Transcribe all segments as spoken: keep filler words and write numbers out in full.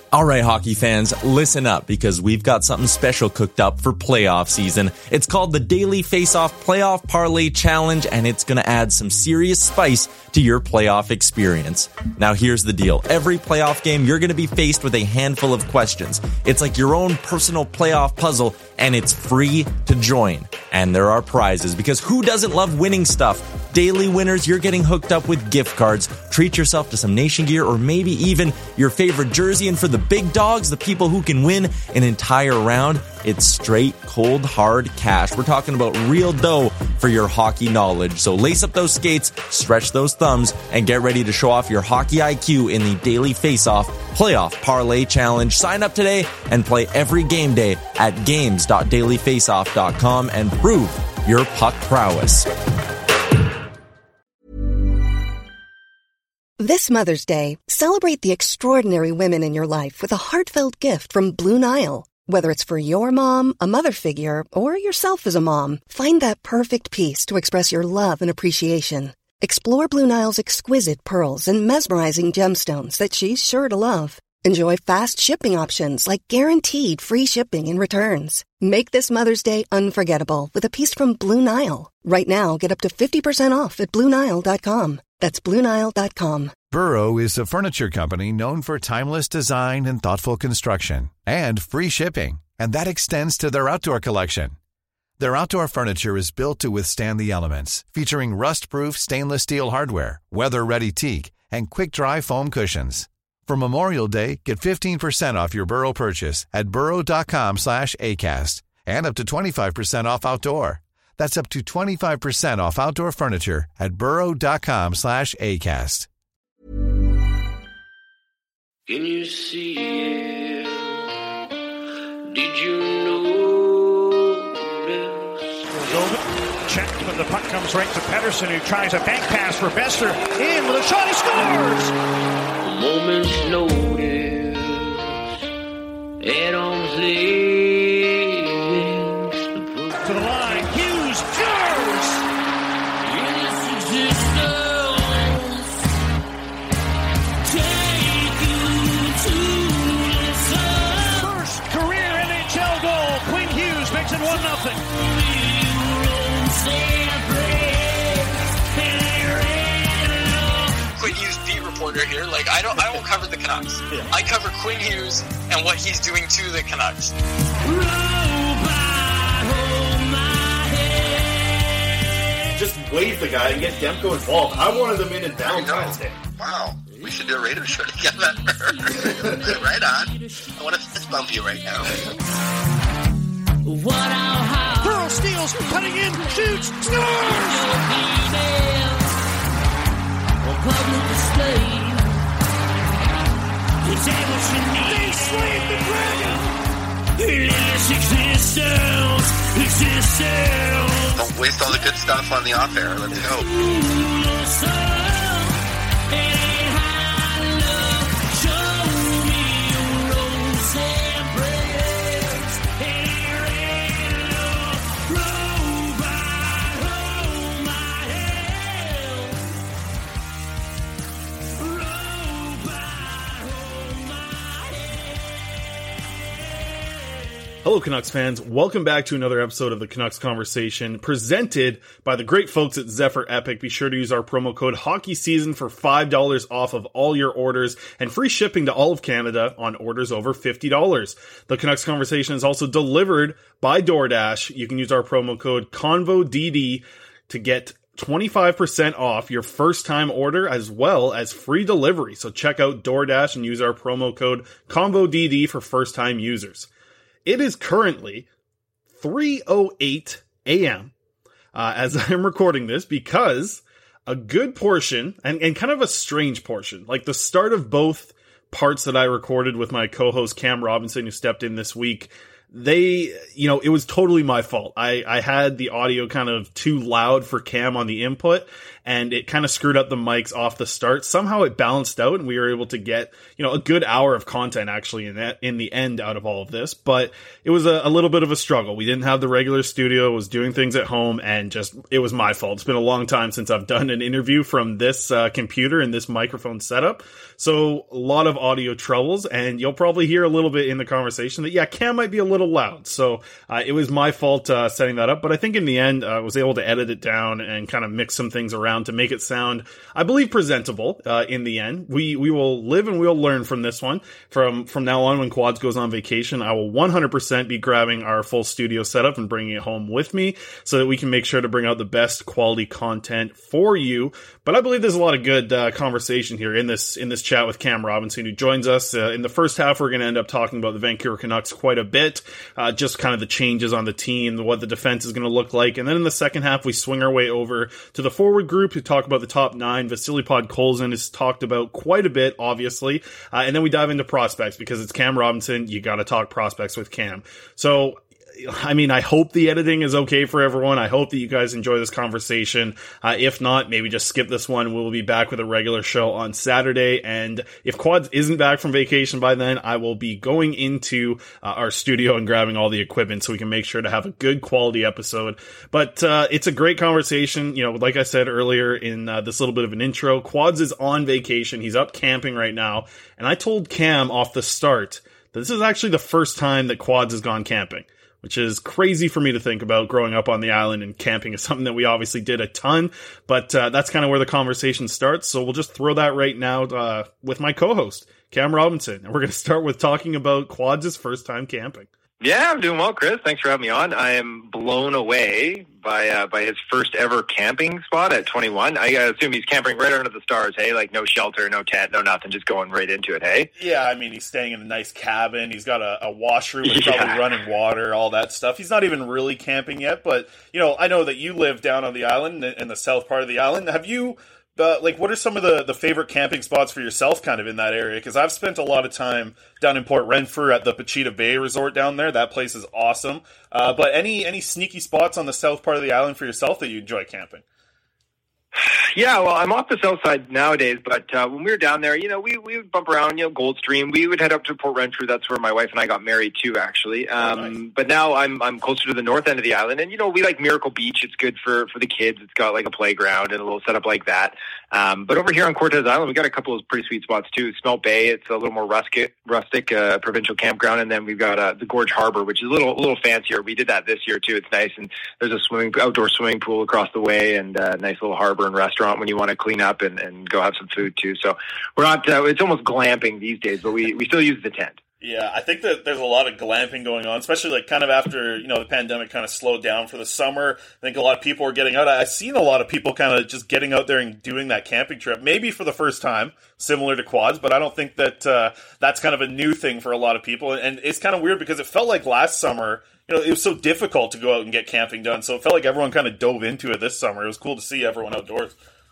All right, hockey fans, listen up because we've got something special cooked up for playoff season. It's called the Daily Face-Off Playoff Parlay Challenge, and it's going to add some serious spice to your playoff experience. Now, here's the deal. Every playoff game, you're going to be faced with a handful of questions. It's like your own personal playoff puzzle, and it's free to join. And there are prizes, because who doesn't love winning stuff? Daily winners, you're getting hooked up with gift cards. Treat yourself to some Nation gear or maybe even your favorite jersey. And for the big dogs, the people who can win an entire round, it's straight, cold, hard cash. We're talking about real dough for your hockey knowledge. So lace up those skates, stretch those thumbs, and get ready to show off your hockey I Q in the Daily Face-Off Playoff Parlay Challenge. Sign up today and play every game day at games dot daily face off dot com and prove your puck prowess. This Mother's Day, celebrate the extraordinary women in your life with a heartfelt gift from Blue Nile. Whether it's for your mom, a mother figure, or yourself as a mom, find that perfect piece to express your love and appreciation. Explore Blue Nile's exquisite pearls and mesmerizing gemstones that she's sure to love. Enjoy fast shipping options like guaranteed free shipping and returns. Make this Mother's Day unforgettable with a piece from Blue Nile. Right now, get up to fifty percent off at blue nile dot com. That's blue nile dot com. Burrow is a furniture company known for timeless design and thoughtful construction, and free shipping, and that extends to their outdoor collection. Their outdoor furniture is built to withstand the elements, featuring rust-proof stainless steel hardware, weather-ready teak, and quick-dry foam cushions. For Memorial Day, get fifteen percent off your Burrow purchase at burrow dot com slash acast, and up to twenty-five percent off outdoor. That's up to twenty-five percent off outdoor furniture at burrow dot com slash acast. Can you see it? Did you notice? Check, but the puck comes right to Pettersson, who tries a bank pass for Bester. In with a shot, he scores! A moment's notice, at arm's length. To the line, Hughes scores! In its existence, take you to the sun. First career N H L goal. Quinn Hughes makes it one nothing. Quinn Hughes beat reporter here. Like I don't, I won't cover the Canucks. Yeah. I cover Quinn Hughes and what he's doing to the Canucks. Just wave the guy and get Demko involved. I wanted them in in Valentine's Day. Wow, we should do a radio show together. Right on. I want to fist bump you right now. Pearl steals, cutting in, shoots, scores! They slayed the dragon! Don't waste all the good stuff on the off air. Let's go. Hello, Canucks fans. Welcome back to another episode of the Canucks Conversation, presented by the great folks at Zephyr Epic. Be sure to use our promo code HOCKEYSEASON for five dollars off of all your orders and free shipping to all of Canada on orders over fifty dollars. The Canucks Conversation is also delivered by DoorDash. You can use our promo code CONVODD to get twenty-five percent off your first time order as well as free delivery. So check out DoorDash and use our promo code CONVODD for first time users. It is currently three oh eight a.m. Uh, as I'm recording this, because a good portion, and, and kind of a strange portion, like the start of both parts that I recorded with my co-host Cam Robinson, who stepped in this week, they, you know, it was totally my fault. I, I had the audio kind of too loud for Cam on the input, and it kind of screwed up the mics off the start. Somehow it balanced out, and we were able to get, you know, a good hour of content actually in that, in the end out of all of this. But it was a, a little bit of a struggle. We didn't have the regular studio, was doing things at home, and just, it was my fault. It's been a long time since I've done an interview from this uh, computer and this microphone setup. So a lot of audio troubles, and you'll probably hear a little bit in the conversation that, yeah, Cam might be a little loud. So uh, it was my fault uh, setting that up. But I think in the end, I uh, was able to edit it down and kind of mix some things around to make it sound, I believe, presentable uh, in the end. We we will live and we'll learn from this one. From, from now on, when Quads goes on vacation, I will one hundred percent be grabbing our full studio setup and bringing it home with me so that we can make sure to bring out the best quality content for you. But I believe there's a lot of good uh, conversation here in this in this chat with Cam Robinson, who joins us. Uh, in the first half, we're going to end up talking about the Vancouver Canucks quite a bit, uh, just kind of the changes on the team, what the defense is going to look like. And then in the second half, we swing our way over to the forward group to talk about the top nine. Vasily Podkolzin is talked about quite a bit, obviously. Uh, and then we dive into prospects because it's Cam Robinson. You got to talk prospects with Cam. So, I mean, I hope the editing is okay for everyone. I hope that you guys enjoy this conversation. Uh, if not, maybe just skip this one. We'll be back with a regular show on Saturday. And if Quads isn't back from vacation by then, I will be going into uh, our studio and grabbing all the equipment so we can make sure to have a good quality episode. But uh, it's a great conversation. You know, like I said earlier in uh, this little bit of an intro, Quads is on vacation. He's up camping right now. And I told Cam off the start that this is actually the first time that Quads has gone camping, which is crazy for me to think about. Growing up on the island and camping is something that we obviously did a ton, but uh, that's kind of where the conversation starts. So we'll just throw that right now uh, with my co-host, Cam Robinson. And we're going to start with talking about Quads' first time camping. Yeah, I'm doing well, Chris. Thanks for having me on. I am blown away by uh, by his first ever camping spot at twenty-one. I assume he's camping right under the stars, hey? Like no shelter, no tent, no nothing, just going right into it, hey? Yeah, I mean, he's staying in a nice cabin. He's got a, a washroom with yeah. probably running water, all that stuff. He's not even really camping yet, but, you know, I know that you live down on the island, in the south part of the island. Have you... Uh, like, what are some of the, the favorite camping spots for yourself kind of in that area? Because I've spent a lot of time down in Port Renfrew at the Pachita Bay Resort down there. That place is awesome. Uh, but any any sneaky spots on the south part of the island for yourself that you enjoy camping? Yeah, well, I'm off the south side nowadays, but uh, when we were down there, you know, we, we would bump around, you know, Goldstream. We would head up to Port Renfrew. That's where my wife and I got married too, actually. Um, oh, nice. But now I'm I'm closer to the north end of the island, and you know, we like Miracle Beach. It's good for, for the kids. It's got like a playground and a little setup like that. Um, but over here on Cortez Island, we got a couple of pretty sweet spots too. Smelt Bay, it's a little more rustic, rustic uh, provincial campground, and then we've got uh, the Gorge Harbor, which is a little a little fancier. We did that this year too. It's nice, and there's a swimming outdoor swimming pool across the way, and a uh, nice little harbor and restaurant when you want to clean up and, and go have some food too. So we're not, uh, it's almost glamping these days, but we, we still use the tent. Yeah, I think that there's a lot of glamping going on, especially like kind of after, you know, the pandemic kind of slowed down for the summer. I think a lot of people were getting out. I've seen a lot of people kind of just getting out there and doing that camping trip, maybe for the first time, similar to Quads, but I don't think that uh, that's kind of a new thing for a lot of people. And it's kind of weird because it felt like last summer, you know, it was so difficult to go out and get camping done. So it felt like everyone kind of dove into it this summer. It was cool to see everyone outdoors.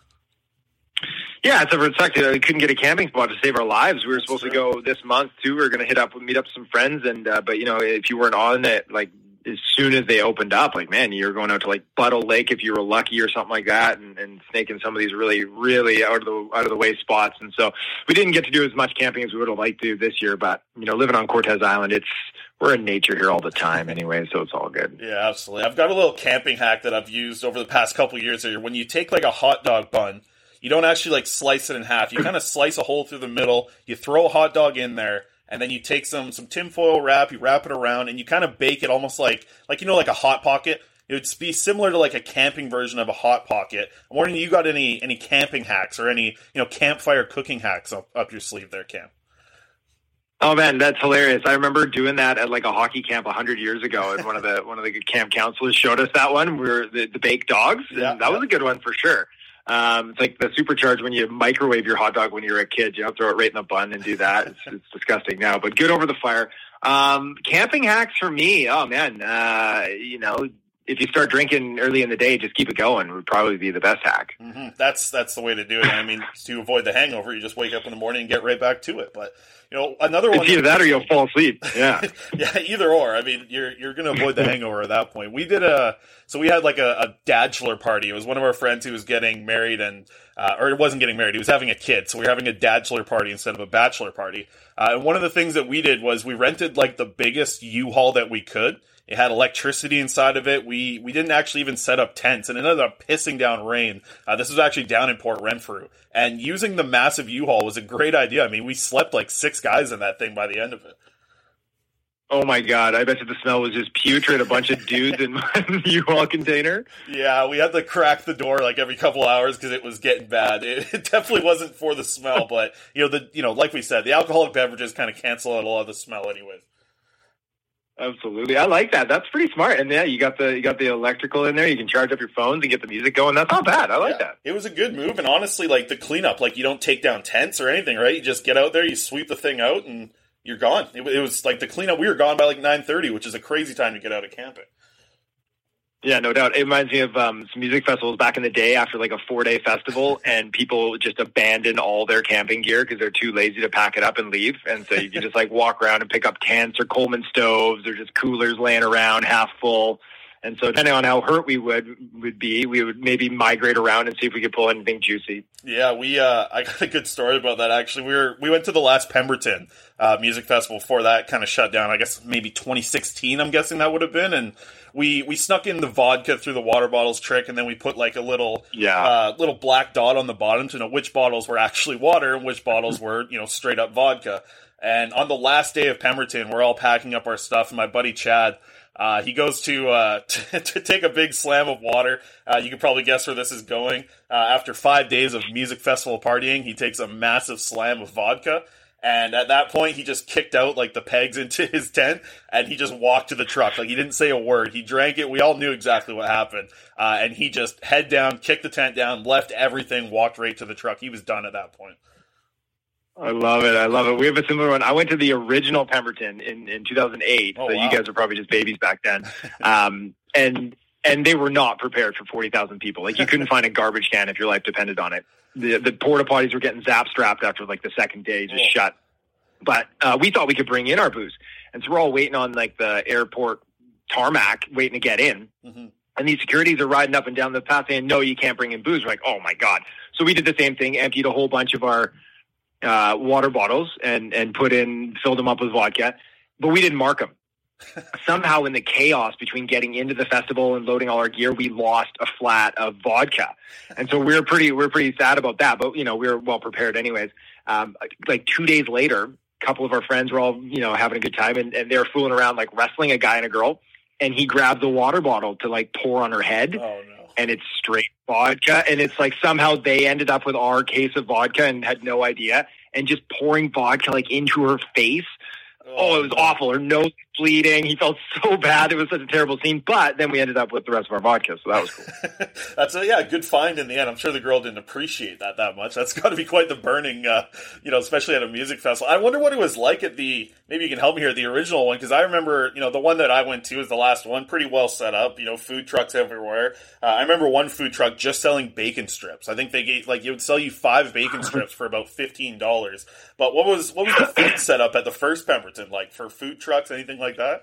Yeah, it's a sucked. We couldn't get a camping spot to save our lives. We were supposed to go this month too. We were going to hit up, meet up some friends, and uh, but you know, if you weren't on it, like as soon as they opened up, like man, you're going out to like Buttle Lake if you were lucky or something like that, and, and snaking some of these really, really out of the out of the way spots. And so we didn't get to do as much camping as we would have liked to this year. But you know, living on Cortez Island, it's we're in nature here all the time anyway, so it's all good. Yeah, absolutely. I've got a little camping hack that I've used over the past couple of years here. When you take like a hot dog bun, you don't actually like slice it in half. You kind of slice a hole through the middle. You throw a hot dog in there, and then you take some some tinfoil wrap. You wrap it around, and you kind of bake it almost like like you know like a hot pocket. It would be similar to like a camping version of a hot pocket. I'm wondering, you got any any camping hacks or any you know campfire cooking hacks up, up your sleeve there, Cam? Oh man, that's hilarious! I remember doing that at like a hockey camp a hundred years ago, and one of the one of the camp counselors showed us that one. We were the, the baked dogs, and yeah, that yeah. was a good one for sure. Um, it's like the supercharge when you microwave your hot dog when you were a kid. You don't throw it right in the bun and do that. It's, it's disgusting now, but good over the fire. Um, camping hacks for me. Oh man, uh, you know, if you start drinking early in the day, just keep it going would probably be the best hack. Mm-hmm. That's that's the way to do it. I mean, to avoid the hangover, you just wake up in the morning and get right back to it. But you know, another one. It's either that or you'll fall asleep. Yeah, yeah, either or. I mean, you're you're going to avoid the hangover at that point. We did a so we had like a, a dadchler party. It was one of our friends who was getting married, and uh, or it wasn't getting married. He was having a kid, so we were having a dadchler party instead of a bachelor party. Uh, and one of the things that we did was we rented like the biggest U-Haul that we could. It had electricity inside of it. We we didn't actually even set up tents, and it ended up pissing down rain. Uh, this was actually down in Port Renfrew. And using the massive U-Haul was a great idea. I mean, we slept like six guys in that thing by the end of it. Oh my God, I bet you the smell was just putrid, a bunch of dudes in one U-Haul container. Yeah, we had to crack the door like every couple hours because it was getting bad. It, it definitely wasn't for the smell, but you know, the you know, like we said, the alcoholic beverages kind of cancel out a lot of the smell anyways. Absolutely. I like that. That's pretty smart. And yeah, you got the you got the electrical in there. You can charge up your phones and get the music going. That's not bad. I like yeah, that. It was a good move. And honestly, like the cleanup, like you don't take down tents or anything, right? You just get out there, you sweep the thing out, and you're gone. It, it was like the cleanup. We were gone by like nine thirty, which is a crazy time to get out of camping. Yeah, no doubt. It reminds me of um, some music festivals back in the day after like a four-day festival, and people just abandon all their camping gear because they're too lazy to pack it up and leave. And so you can just like walk around and pick up tents or Coleman stoves or just coolers laying around half full. And so depending on how hurt we would would be, we would maybe migrate around and see if we could pull anything juicy. Yeah, we uh, I got a good story about that actually. We were we went to the last Pemberton uh, music festival before that kind of shut down. I guess maybe twenty sixteen. I'm guessing that would have been, and we we snuck in the vodka through the water bottles trick, and then we put like a little yeah uh, little black dot on the bottom to know which bottles were actually water and which bottles were you know straight up vodka. And on the last day of Pemberton, we're all packing up our stuff, and my buddy Chad. Uh, he goes to, uh, to to take a big slam of water. Uh, you can probably guess where this is going. Uh, after five days of music festival partying, he takes a massive slam of vodka. And at that point, he just kicked out like the pegs into his tent, and he just walked to the truck. Like he didn't say a word. He drank it. We all knew exactly what happened. Uh, and he just head down, kicked the tent down, left everything, walked right to the truck. He was done at that point. I love it. I love it. We have a similar one. I went to the original Pemberton in, in two thousand eight. Oh, so wow. You guys are probably just babies back then. Um, and and they were not prepared for forty thousand people. Like you couldn't find a garbage can if your life depended on it. The the porta potties were getting zap strapped after like the second day, just oh. shut. But uh, we thought we could bring in our booze. And so we're all waiting on like the airport tarmac, waiting to get in. Mm-hmm. And these securities are riding up and down the path saying, no, you can't bring in booze. We're like, oh my God. So we did the same thing, emptied a whole bunch of our uh, water bottles and, and put in, filled them up with vodka, but we didn't mark them. Somehow in the chaos between getting into the festival and loading all our gear, we lost a flat of vodka. And so we we're pretty, we we're pretty sad about that, but you know, we were well prepared anyways. Um, like two days later, a couple of our friends were all, you know, having a good time and, and they were fooling around, like wrestling a guy and a girl. And he grabbed the water bottle to like pour on her head. Oh, no. And it's straight vodka. And it's like somehow they ended up with our case of vodka and had no idea. And just pouring vodka like into her face. Oh, it was awful. Her nose was bleeding. He felt so bad. It was such a terrible scene. But then we ended up with the rest of our vodka, so that was cool. That's a yeah, good find in the end. I'm sure the girl didn't appreciate that that much. That's got to be quite the burning, uh, you know, especially at a music festival. I wonder what it was like at the. Maybe you can help me here. The original one, because I remember, you know, the one that I went to is the last one, pretty well set up. You know, food trucks everywhere. Uh, I remember one food truck just selling bacon strips. I think they gave like it would sell you five bacon strips for about fifteen dollars. But what was what was the food setup at the first Pemberton like for food trucks, anything like that?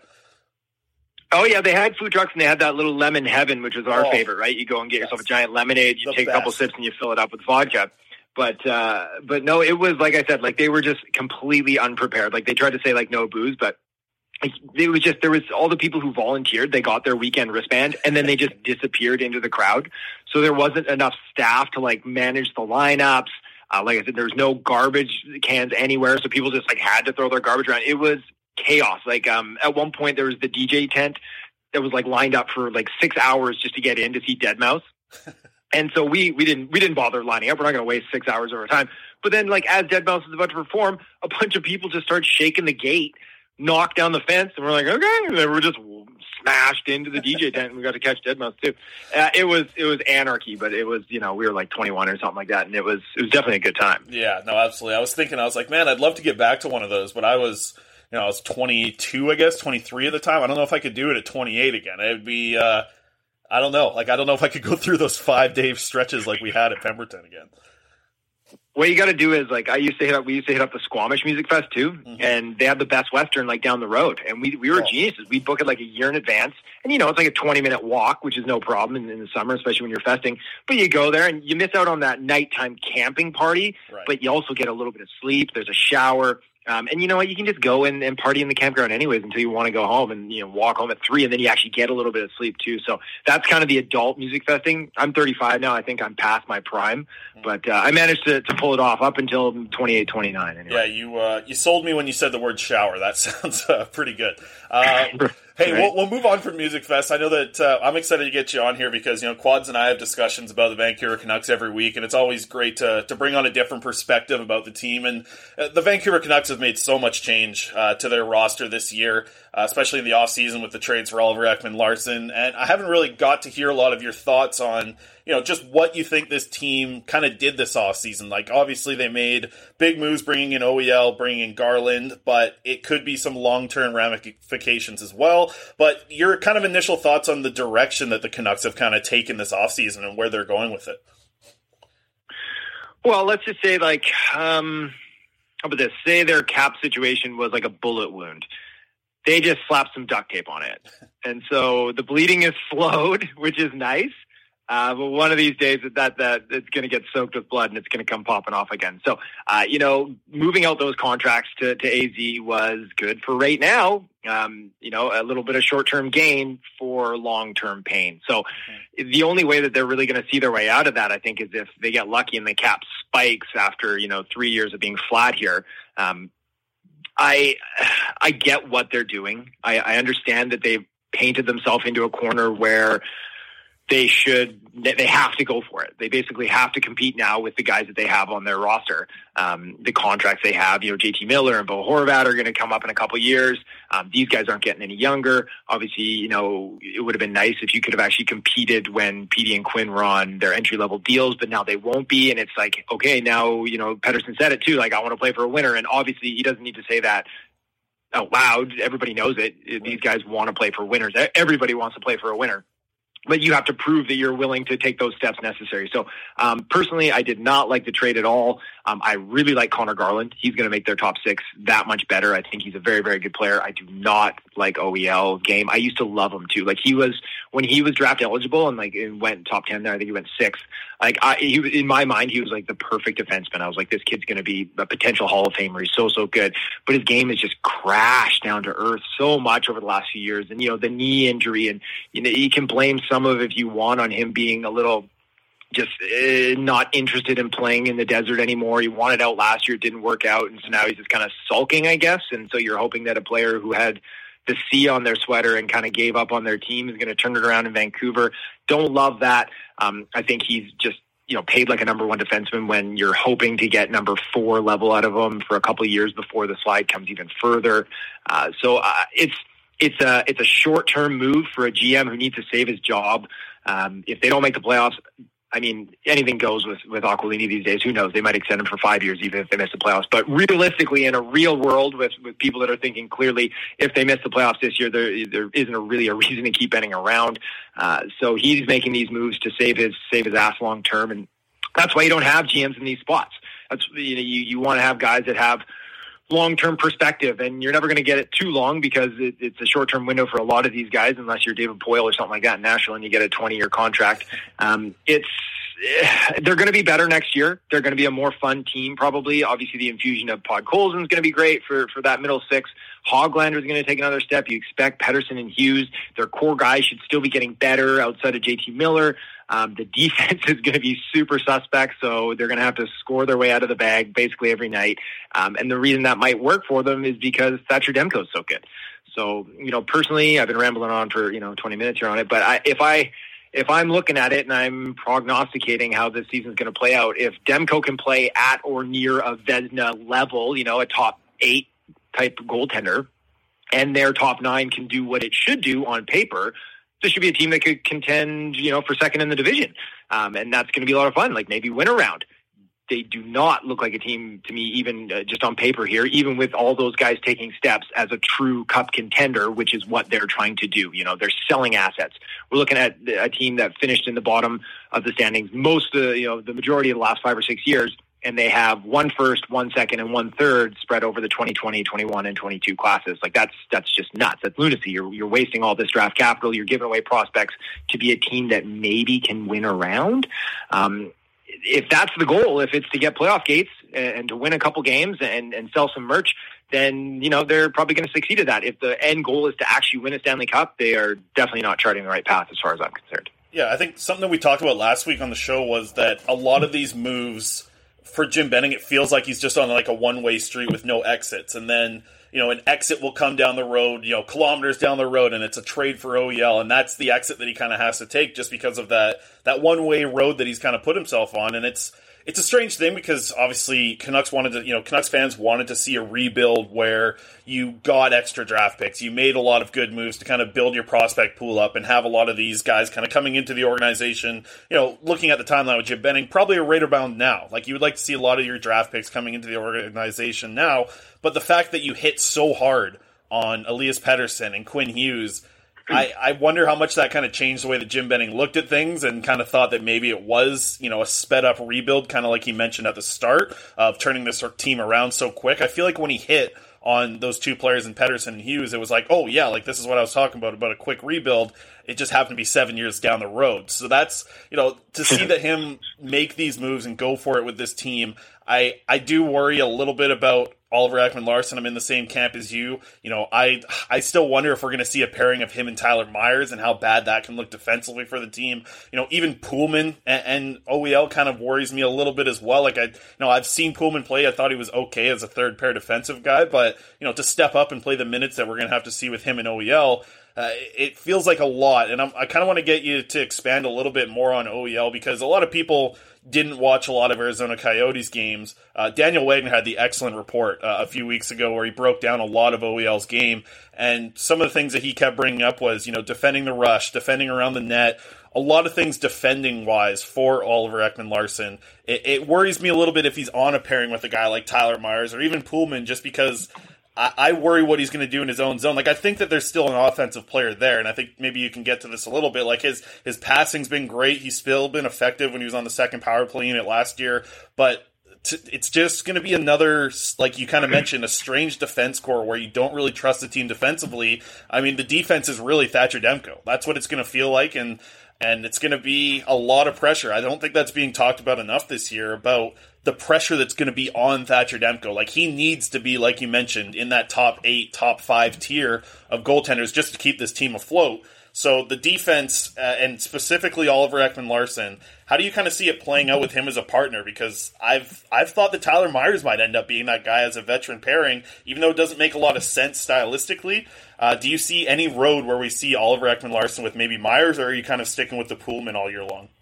Oh yeah, they had food trucks and they had that little lemon heaven, which was our oh, favorite, right? You go and get yourself a giant lemonade, you take best. a couple sips and you fill it up with vodka. But, uh, but no, it was, like I said, like they were just completely unprepared. Like they tried to say like no booze, but it was just, there was all the people who volunteered, they got their weekend wristband and then they just disappeared into the crowd. So there wasn't enough staff to like manage the lineups. Uh, like I said, there was no garbage cans anywhere. So people just like had to throw their garbage around. It was chaos. Like, um, at one point there was the D J tent that was like lined up for like six hours just to get in to see dead mouse. And so we, we didn't, we didn't bother lining up. We're not going to waste six hours of our time. But then like as dead mouse was about to perform, a bunch of people just started shaking the gate, knocked down the fence. And we're like, okay. And then we're just smashed into the D J tent and we got to catch dead mouse too. Uh, it was, it was anarchy, but it was, you know, we were like twenty-one or something like that. And it was, it was definitely a good time. Yeah, no, absolutely. I was thinking, I was like, man, I'd love to get back to one of those, but I was, you know, I was twenty-two, I guess, twenty-three at the time. I don't know if I could do it at twenty-eight again. It'd be, uh, I don't know. Like, I don't know if I could go through those five-day stretches like we had at Pemberton again. What you got to do is, like, I used to hit up, we used to hit up the Squamish Music Fest, too, mm-hmm. and they had the Best Western, like, down the road, and we we were oh. geniuses. We'd book it, like, a year in advance, and, you know, it's like a twenty-minute walk, which is no problem in, in the summer, especially when you're festing, but you go there, and you miss out on that nighttime camping party, right. But you also get a little bit of sleep, there's a shower, Um, and you know what? You can just go and, and party in the campground anyways until you want to go home and, you know, walk home at three, and then you actually get a little bit of sleep too. So that's kind of the adult music festing. I'm thirty-five now. I think I'm past my prime, but uh, I managed to, to pull it off up until twenty-eight, twenty-nine. Anyway. Yeah, you uh, you sold me when you said the word shower. That sounds uh, pretty good. Uh, Hey, right. we'll, we'll move on from Music Fest. I know that uh, I'm excited to get you on here because, you know, Quads and I have discussions about the Vancouver Canucks every week, and it's always great to to bring on a different perspective about the team. And uh, the Vancouver Canucks have made so much change uh, to their roster this year, uh, especially in the offseason with the trades for Oliver Ekman-Larsson. And I haven't really got to hear a lot of your thoughts on, you know, just what you think this team kind of did this offseason. Like, obviously they made big moves bringing in O E L, bringing in Garland, but it could be some long-term ramifications as well. But your kind of initial thoughts on the direction that the Canucks have kind of taken this offseason and where they're going with it. Well, let's just say, like, um, how about this? Say their cap situation was like a bullet wound. They just slapped some duct tape on it. And so the bleeding is slowed, which is nice. Uh, but one of these days that, that, that it's going to get soaked with blood and it's going to come popping off again. So, uh, you know, moving out those contracts to, to A Z was good for right now. Um, you know, a little bit of short-term gain for long-term pain. So mm-hmm. the only way that they're really going to see their way out of that, I think, is if they get lucky and the cap spikes after, you know, three years of being flat here. Um, I, I get what they're doing. I, I understand that they've painted themselves into a corner where they should, they have to go for it. They basically have to compete now with the guys that they have on their roster. Um, the contracts they have, you know, J T Miller and Bo Horvat are going to come up in a couple of years. Um, these guys aren't getting any younger. Obviously, you know, it would have been nice if you could have actually competed when Petey and Quinn were on their entry level deals, but now they won't be. And it's like, okay, now, you know, Pettersson said it too, like, I want to play for a winner. And obviously he doesn't need to say that out loud. Everybody knows it. These guys want to play for winners. Everybody wants to play for a winner. But you have to prove that you're willing to take those steps necessary. So um, personally, I did not like the trade at all. Um, I really like Connor Garland. He's going to make their top six that much better. I think he's a very, very good player. I do not like O E L game. I used to love him too. Like he was, when he was draft eligible and like it went top ten there, I think he went sixth. Like I, he was, in my mind, he was like the perfect defenseman. I was like, this kid's going to be a potential Hall of Famer. He's so, so good. But his game has just crashed down to earth so much over the last few years. And, you know, the knee injury, and, you know, you can blame some of, if you want, on him being a little just uh, not interested in playing in the desert anymore. He wanted out last year. It didn't work out. And so now he's just kind of sulking, I guess. And so you're hoping that a player who had the C on their sweater and kind of gave up on their team is going to turn it around in Vancouver. Don't love that. Um, I think he's just, you know, paid like a number one defenseman when you're hoping to get number four level out of him for a couple of years before the slide comes even further. Uh, so uh, it's, It's a it's a short term move for a G M who needs to save his job. Um, if they don't make the playoffs, I mean, anything goes with with Aquilini these days. Who knows? They might extend him for five years even if they miss the playoffs. But realistically, in a real world, with with people that are thinking clearly, if they miss the playoffs this year, there there isn't a, really a reason to keep betting around. Uh, so he's making these moves to save his save his ass long term, and that's why you don't have G Ms in these spots. That's you know you you want to have guys that have long-term perspective, and you're never going to get it too long because it, it's a short-term window for a lot of these guys, unless you're David Poile or something like that in Nashville and you get a twenty-year contract. Um, it's they're going to be better next year. They're going to be a more fun team, probably. Obviously, the infusion of Podkolzin is going to be great for, for that middle six. Hoglander is going to take another step. You expect Pettersson and Hughes. Their core guys should still be getting better outside of J T Miller. Um, the defense is going to be super suspect, so they're going to have to score their way out of the bag basically every night. Um, and the reason that might work for them is because Thatcher Demko is so good. So, you know, personally, I've been rambling on for, you know, twenty minutes here on it, but I, if I... If I'm looking at it and I'm prognosticating how this season's going to play out, if Demko can play at or near a Vezina level, you know, a top eight type goaltender, and their top nine can do what it should do on paper, this should be a team that could contend, you know, for second in the division. Um, and that's going to be a lot of fun, like maybe win a round. They do not look like a team to me, even uh, just on paper here, even with all those guys taking steps as a true cup contender, which is what they're trying to do. You know, they're selling assets. We're looking at a team that finished in the bottom of the standings most, uh, you know, the majority of the last five or six years, and they have one first, one second, and one third spread over the twenty twenty, twenty-one, and twenty-two classes. Like that's that's just nuts. That's lunacy. You're you're wasting all this draft capital. You're giving away prospects to be a team that maybe can win a round. Um, If that's the goal, if it's to get playoff gates and to win a couple games and, and sell some merch, then, you know, they're probably going to succeed at that. If the end goal is to actually win a Stanley Cup, they are definitely not charting the right path as far as I'm concerned. Yeah, I think something that we talked about last week on the show was that a lot of these moves for Jim Benning, it feels like he's just on like a one-way street with no exits. And then, you know, an exit will come down the road, you know, kilometers down the road, and it's a trade for O E L, and that's the exit that he kind of has to take just because of that that one-way road that he's kind of put himself on. And it's it's a strange thing because obviously Canucks wanted to, you know, Canucks fans wanted to see a rebuild where you got extra draft picks. You made a lot of good moves to kind of build your prospect pool up and have a lot of these guys kind of coming into the organization, you know, looking at the timeline with Jim Benning, probably a Raider bound now. Like you would like to see a lot of your draft picks coming into the organization now. But the fact that you hit so hard on Elias Pettersson and Quinn Hughes, I, I wonder how much that kind of changed the way that Jim Benning looked at things and kind of thought that maybe it was, you know, a sped up rebuild, kind of like he mentioned at the start of turning this team around so quick. I feel like when he hit on those two players in Pettersson and Hughes, it was like, oh yeah, like this is what I was talking about, about a quick rebuild. It just happened to be seven years down the road. So that's, you know, to see that him make these moves and go for it with this team, I, I do worry a little bit about Oliver Ekman-Larsson. I'm in the same camp as you. You know, I I still wonder if we're going to see a pairing of him and Tyler Myers and how bad that can look defensively for the team. You know, even Poolman and, and O E L kind of worries me a little bit as well. Like, I, you know, I've seen Poolman play. I thought he was okay as a third pair defensive guy, but, you know, to step up and play the minutes that we're going to have to see with him and O E L, Uh, it feels like a lot, and I'm, I kind of want to get you to expand a little bit more on O E L because a lot of people didn't watch a lot of Arizona Coyotes games. Uh, Daniel Wagner had the excellent report uh, a few weeks ago where he broke down a lot of O E L's game, and some of the things that he kept bringing up was, you know, defending the rush, defending around the net, a lot of things defending-wise for Oliver Ekman-Larsson. It, it worries me a little bit if he's on a pairing with a guy like Tyler Myers or even Poolman, just because I worry what he's going to do in his own zone. Like, I think that there's still an offensive player there, and I think maybe you can get to this a little bit. Like, his his passing's been great. He's still been effective when he was on the second power play unit last year, but t- it's just going to be another, like you kind of mentioned, a strange defense core where you don't really trust the team defensively. I mean, the defense is really Thatcher Demko. That's what it's going to feel like, and and it's going to be a lot of pressure. I don't think that's being talked about enough this year about the pressure that's going to be on Thatcher Demko. Like, he needs to be, like you mentioned, in that top eight, top five tier of goaltenders just to keep this team afloat. So the defense, uh, and specifically Oliver Ekman-Larsson, how do you kind of see it playing out with him as a partner? Because I've I've thought that Tyler Myers might end up being that guy as a veteran pairing, even though it doesn't make a lot of sense stylistically. Uh, do you see any road where we see Oliver Ekman-Larsson with maybe Myers, or are you kind of sticking with the Poolman all year long?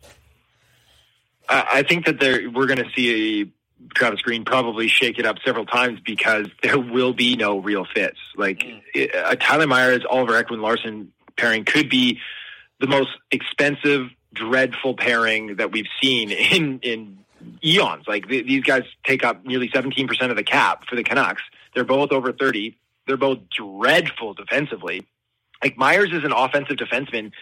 I think that there, we're going to see a Travis Green probably shake it up several times because there will be no real fits. Like mm. a Tyler Myers, Oliver Ekman-Larsson pairing could be the most expensive, dreadful pairing that we've seen in, in eons. Like th- these guys take up nearly seventeen percent of the cap for the Canucks. They're both over thirty. They're both dreadful defensively. Like Myers is an offensive defenseman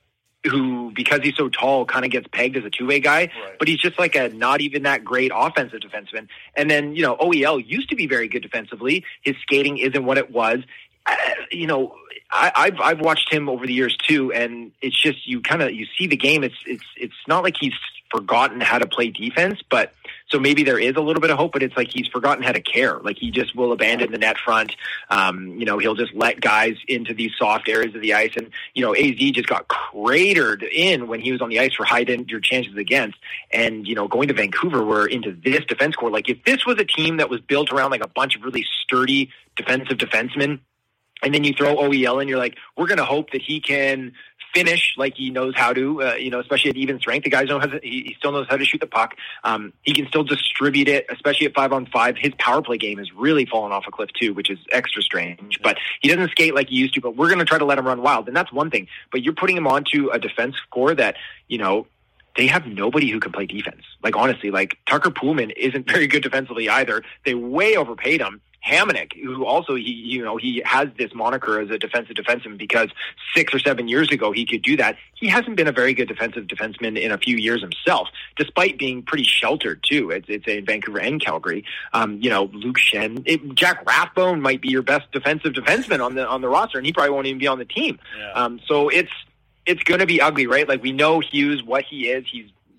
who, because he's so tall, kind of gets pegged as a two-way guy, right. But he's just like a not even that great offensive defenseman. And then, you know, O E L used to be very good defensively. His skating isn't what it was. Uh, you know, I, I've I've watched him over the years too, and it's just you kind of you see the game. It's it's it's not like he's forgotten how to play defense, but so maybe there is a little bit of hope. But it's like he's forgotten how to care. Like he just will abandon the net front. Um, you know, he'll just let guys into these soft areas of the ice, and you know, A Z just got cratered in when he was on the ice for hiding your chances against. And you know, going to Vancouver, we're into this defense core. Like if this was a team that was built around like a bunch of really sturdy defensive defensemen, and then you throw O E L in, you're like, we're going to hope that he can finish like he knows how to, uh, you know, especially at even strength. The guy knows how to, he, he still knows how to shoot the puck. Um, he can still distribute it, especially at five on five. His power play game has really fallen off a cliff too, which is extra strange. But he doesn't skate like he used to. But we're going to try to let him run wild, and that's one thing. But you're putting him onto a defense core that, you know, they have nobody who can play defense. Like honestly, like Tucker Poolman isn't very good defensively either. They way overpaid him. Hamonic, who also he you know he has this moniker as a defensive defenseman because six or seven years ago he could do that. He hasn't been a very good defensive defenseman in a few years himself, despite being pretty sheltered too. It's it's a Vancouver and Calgary. Um, you know, Luke Shen, it, Jack Rathbone might be your best defensive defenseman on the on the roster, and he probably won't even be on the team. Yeah. Um, so it's it's going to be ugly, right? Like we know Hughes what he is. He's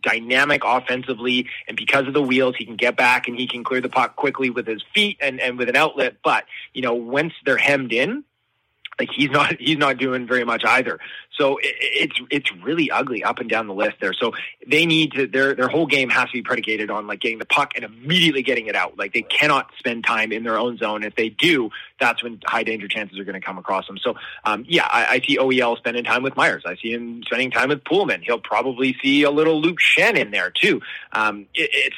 dynamic offensively, and because of the wheels, he can get back and he can clear the puck quickly with his feet and, and with an outlet. But, you know, once they're hemmed in, like he's not, he's not doing very much either. So it, it's, it's really ugly up and down the list there. So they need to, their, their whole game has to be predicated on like getting the puck and immediately getting it out. Like they cannot spend time in their own zone. If they do, that's when high danger chances are going to come across them. So, um, yeah, I, I see O E L spending time with Myers. I see him spending time with Pullman. He'll probably see a little Luke Shen in there too. Um, it, it's,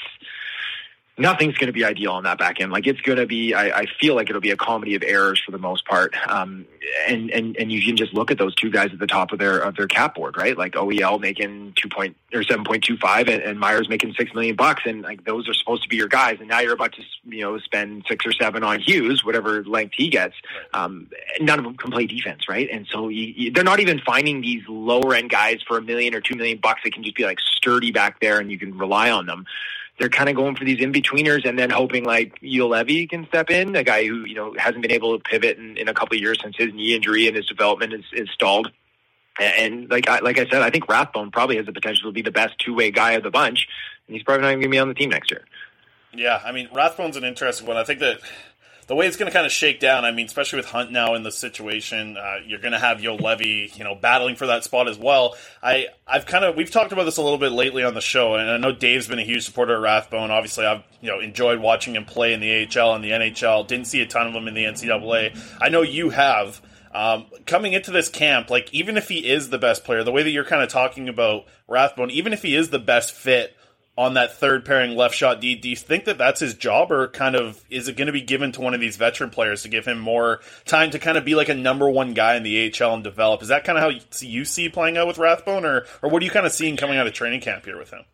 Nothing's going to be ideal on that back end. Like it's going to be, I, I feel like it'll be a comedy of errors for the most part. Um, and, and, and you can just look at those two guys at the top of their, of their cap board, right? Like O E L making two point or seven point two five and, and Myers making six million bucks. And like, those are supposed to be your guys. And now you're about to, you know, spend six or seven on Hughes, whatever length he gets. Um, none of them can play defense. Right. And so you, you, they're not even finding these lower end guys for a million or two million bucks that can just be like sturdy back there and you can rely on them. They're kind of going for these in-betweeners and then hoping like Ulevy can step in, a guy who, you know, hasn't been able to pivot in, in a couple of years since his knee injury and his development is, is stalled. And, and like I, like I said, I think Rathbone probably has the potential to be the best two-way guy of the bunch, and he's probably not even going to be on the team next year. Yeah, I mean, Rathbone's an interesting one. I think that the way it's going to kind of shake down, I mean, especially with Hunt now in the situation, uh, you're going to have Ulevy, you know, battling for that spot as well. I, I've kind of, we've talked about this a little bit lately on the show, and I know Dave's been a huge supporter of Rathbone. Obviously, I've, you know, enjoyed watching him play in the A H L and the N H L. Didn't see a ton of him in the N C double A. I know you have. Um, coming into this camp, like, even if he is the best player, the way that you're kind of talking about Rathbone, even if he is the best fit on that third pairing left shot, do you, do you think that that's his job, or kind of is it going to be given to one of these veteran players to give him more time to kind of be like a number one guy in the A H L and develop? Is that kind of how you, you see playing out with Rathbone, or or what are you kind of seeing coming out of training camp here with him?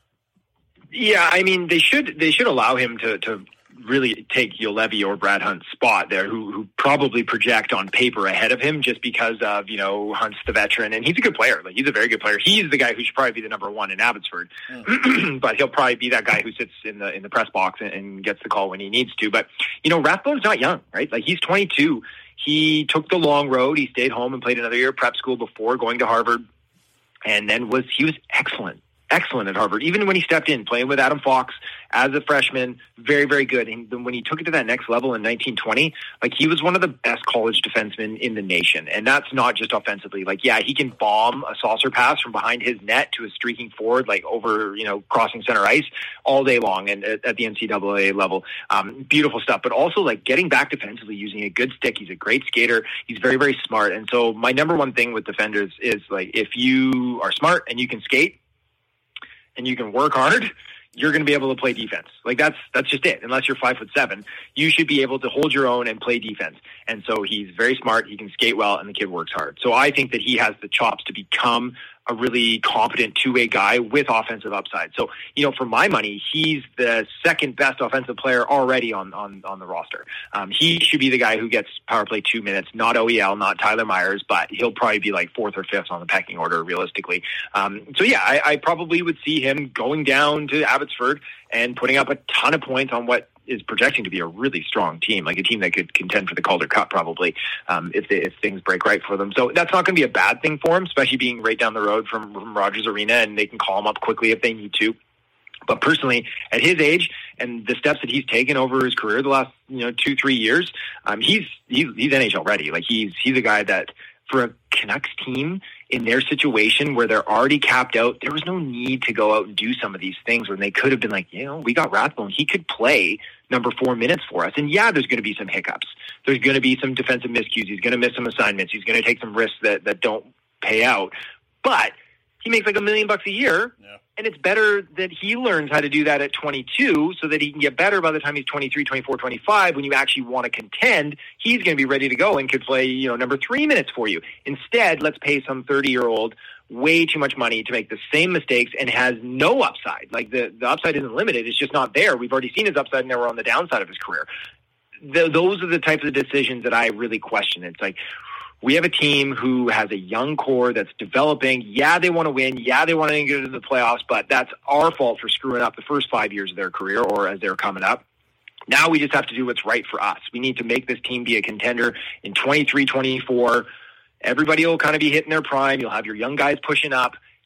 Yeah, I mean, they should they should allow him to to really take Ulevy or Brad Hunt's spot there, who who probably project on paper ahead of him just because of, you know, Hunt's the veteran and he's a good player. Like, he's a very good player. He's the guy who should probably be the number one in Abbotsford, mm. but he'll probably be that guy who sits in the in the press box and, and gets the call when he needs to. But, you know, Rathbone's not young, right? Like, he's twenty-two. He took the long road. He stayed home and played another year of prep school before going to Harvard, and then was he was excellent. Excellent at Harvard. Even when he stepped in, playing with Adam Fox as a freshman, very, very good. And when he took it to that next level in nineteen twenty, like, he was one of the best college defensemen in the nation. And that's not just offensively. Like, yeah, he can bomb a saucer pass from behind his net to a streaking forward, like over, you know, crossing center ice all day long and at, at the N C double A level. Um, beautiful stuff. But also, like, getting back defensively using a good stick. He's a great skater. He's very, very smart. And so my number one thing with defenders is, like, if you are smart and you can skate, and you can work hard, you're going to be able to play defense. Like, that's that's just it. Unless you're five foot seven, you should be able to hold your own and play defense. And so he's very smart. He can skate well, and the kid works hard. So I think that he has the chops to become a really competent two-way guy with offensive upside. So, you know, for my money, he's the second best offensive player already on on, on the roster. Um, he should be the guy who gets power play two minutes, not O E L, not Tyler Myers, but he'll probably be like fourth or fifth on the pecking order realistically. Um, so, yeah, I, I probably would see him going down to Abbotsford and putting up a ton of points on what is projecting to be a really strong team, like a team that could contend for the Calder Cup probably um, if, they, if things break right for them. So that's not going to be a bad thing for him, especially being right down the road from, from Rogers Arena, and they can call him up quickly if they need to. But personally, at his age and the steps that he's taken over his career the last, you know, two, three years, um, he's, he's he's N H L ready. Like, he's he's a guy that, for a Canucks team in their situation where they're already capped out, there was no need to go out and do some of these things when they could have been like, you know, we got Rathbone. He could play number four minutes for us. And yeah, there's going to be some hiccups. There's going to be some defensive miscues. He's going to miss some assignments. He's going to take some risks that, that don't pay out. But he makes like a million bucks a year. Yeah. And it's better that he learns how to do that at twenty-two so that he can get better by the time he's twenty-three, twenty-four, twenty-five. When you actually want to contend, he's going to be ready to go and could play, you know, number three minutes for you. Instead, let's pay some thirty-year-old way too much money to make the same mistakes and has no upside. Like, the, the upside isn't limited. It's just not there. We've already seen his upside, and now we're on the downside of his career. The, those are the types of decisions that I really question. It's like, we have a team who has a young core that's developing. Yeah, they want to win. Yeah, they want to get into the playoffs, but that's our fault for screwing up the first five years of their career or as they're coming up. Now we just have to do what's right for us. We need to make this team be a contender in twenty-three, twenty-four. Everybody will kind of be hitting their prime. You'll have your young guys pushing up.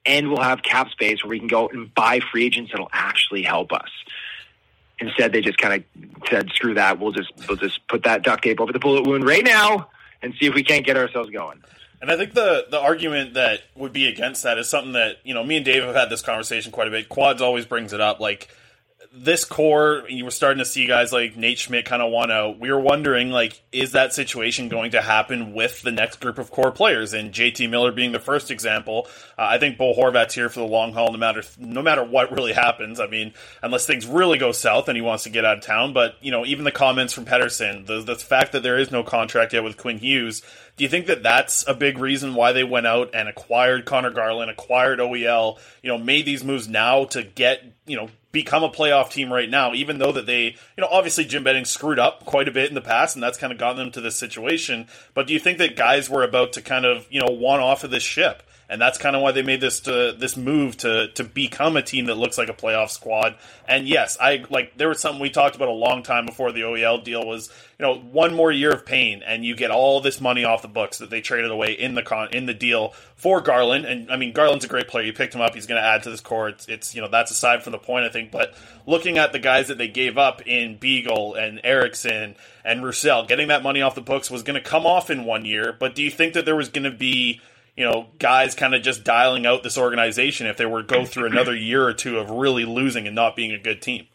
and we'll have cap space where we can go and buy free agents that'll actually help us. Instead, they just kind of said, screw that. We'll just we'll just put that duct tape over the bullet wound right now and see if we can't get ourselves going. And I think the the argument that would be against that is something that, you know, me and Dave have had this conversation quite a bit. Quads always brings it up. Like, this core, you were starting to see guys like Nate Schmidt kind of want out. We were wondering, like, is that situation going to happen with the next group of core players? And J T Miller being the first example. Uh, I think Bo Horvat's here for the long haul, no matter no matter what really happens. I mean, unless things really go south and he wants to get out of town. But, you know, even the comments from Pettersson, the, the fact that there is no contract yet with Quinn Hughes, do you think that that's a big reason why they went out and acquired Connor Garland, acquired O E L, you know, made these moves now to get, you know, become a playoff team right now, even though that they, you know, obviously Jim Benning screwed up quite a bit in the past, and that's kind of gotten them to this situation. But do you think that guys were about to kind of, you know, want off of this ship? And that's kind of why they made this uh, this move to to become a team that looks like a playoff squad. And yes, I like there was something we talked about a long time before the O E L deal was, you know, one more year of pain and you get all this money off the books that they traded away in the con in the deal for Garland. And I mean, Garland's a great player. You picked him up. He's going to add to this core. It's, it's you know, that's aside from the point, I think. But looking at the guys that they gave up in Beagle and Eriksson and Roussel, getting that money off the books was going to come off in one year. But do you think that there was going to be, you know, guys kind of just dialing out this organization if they were to go through another year or two of really losing and not being a good team?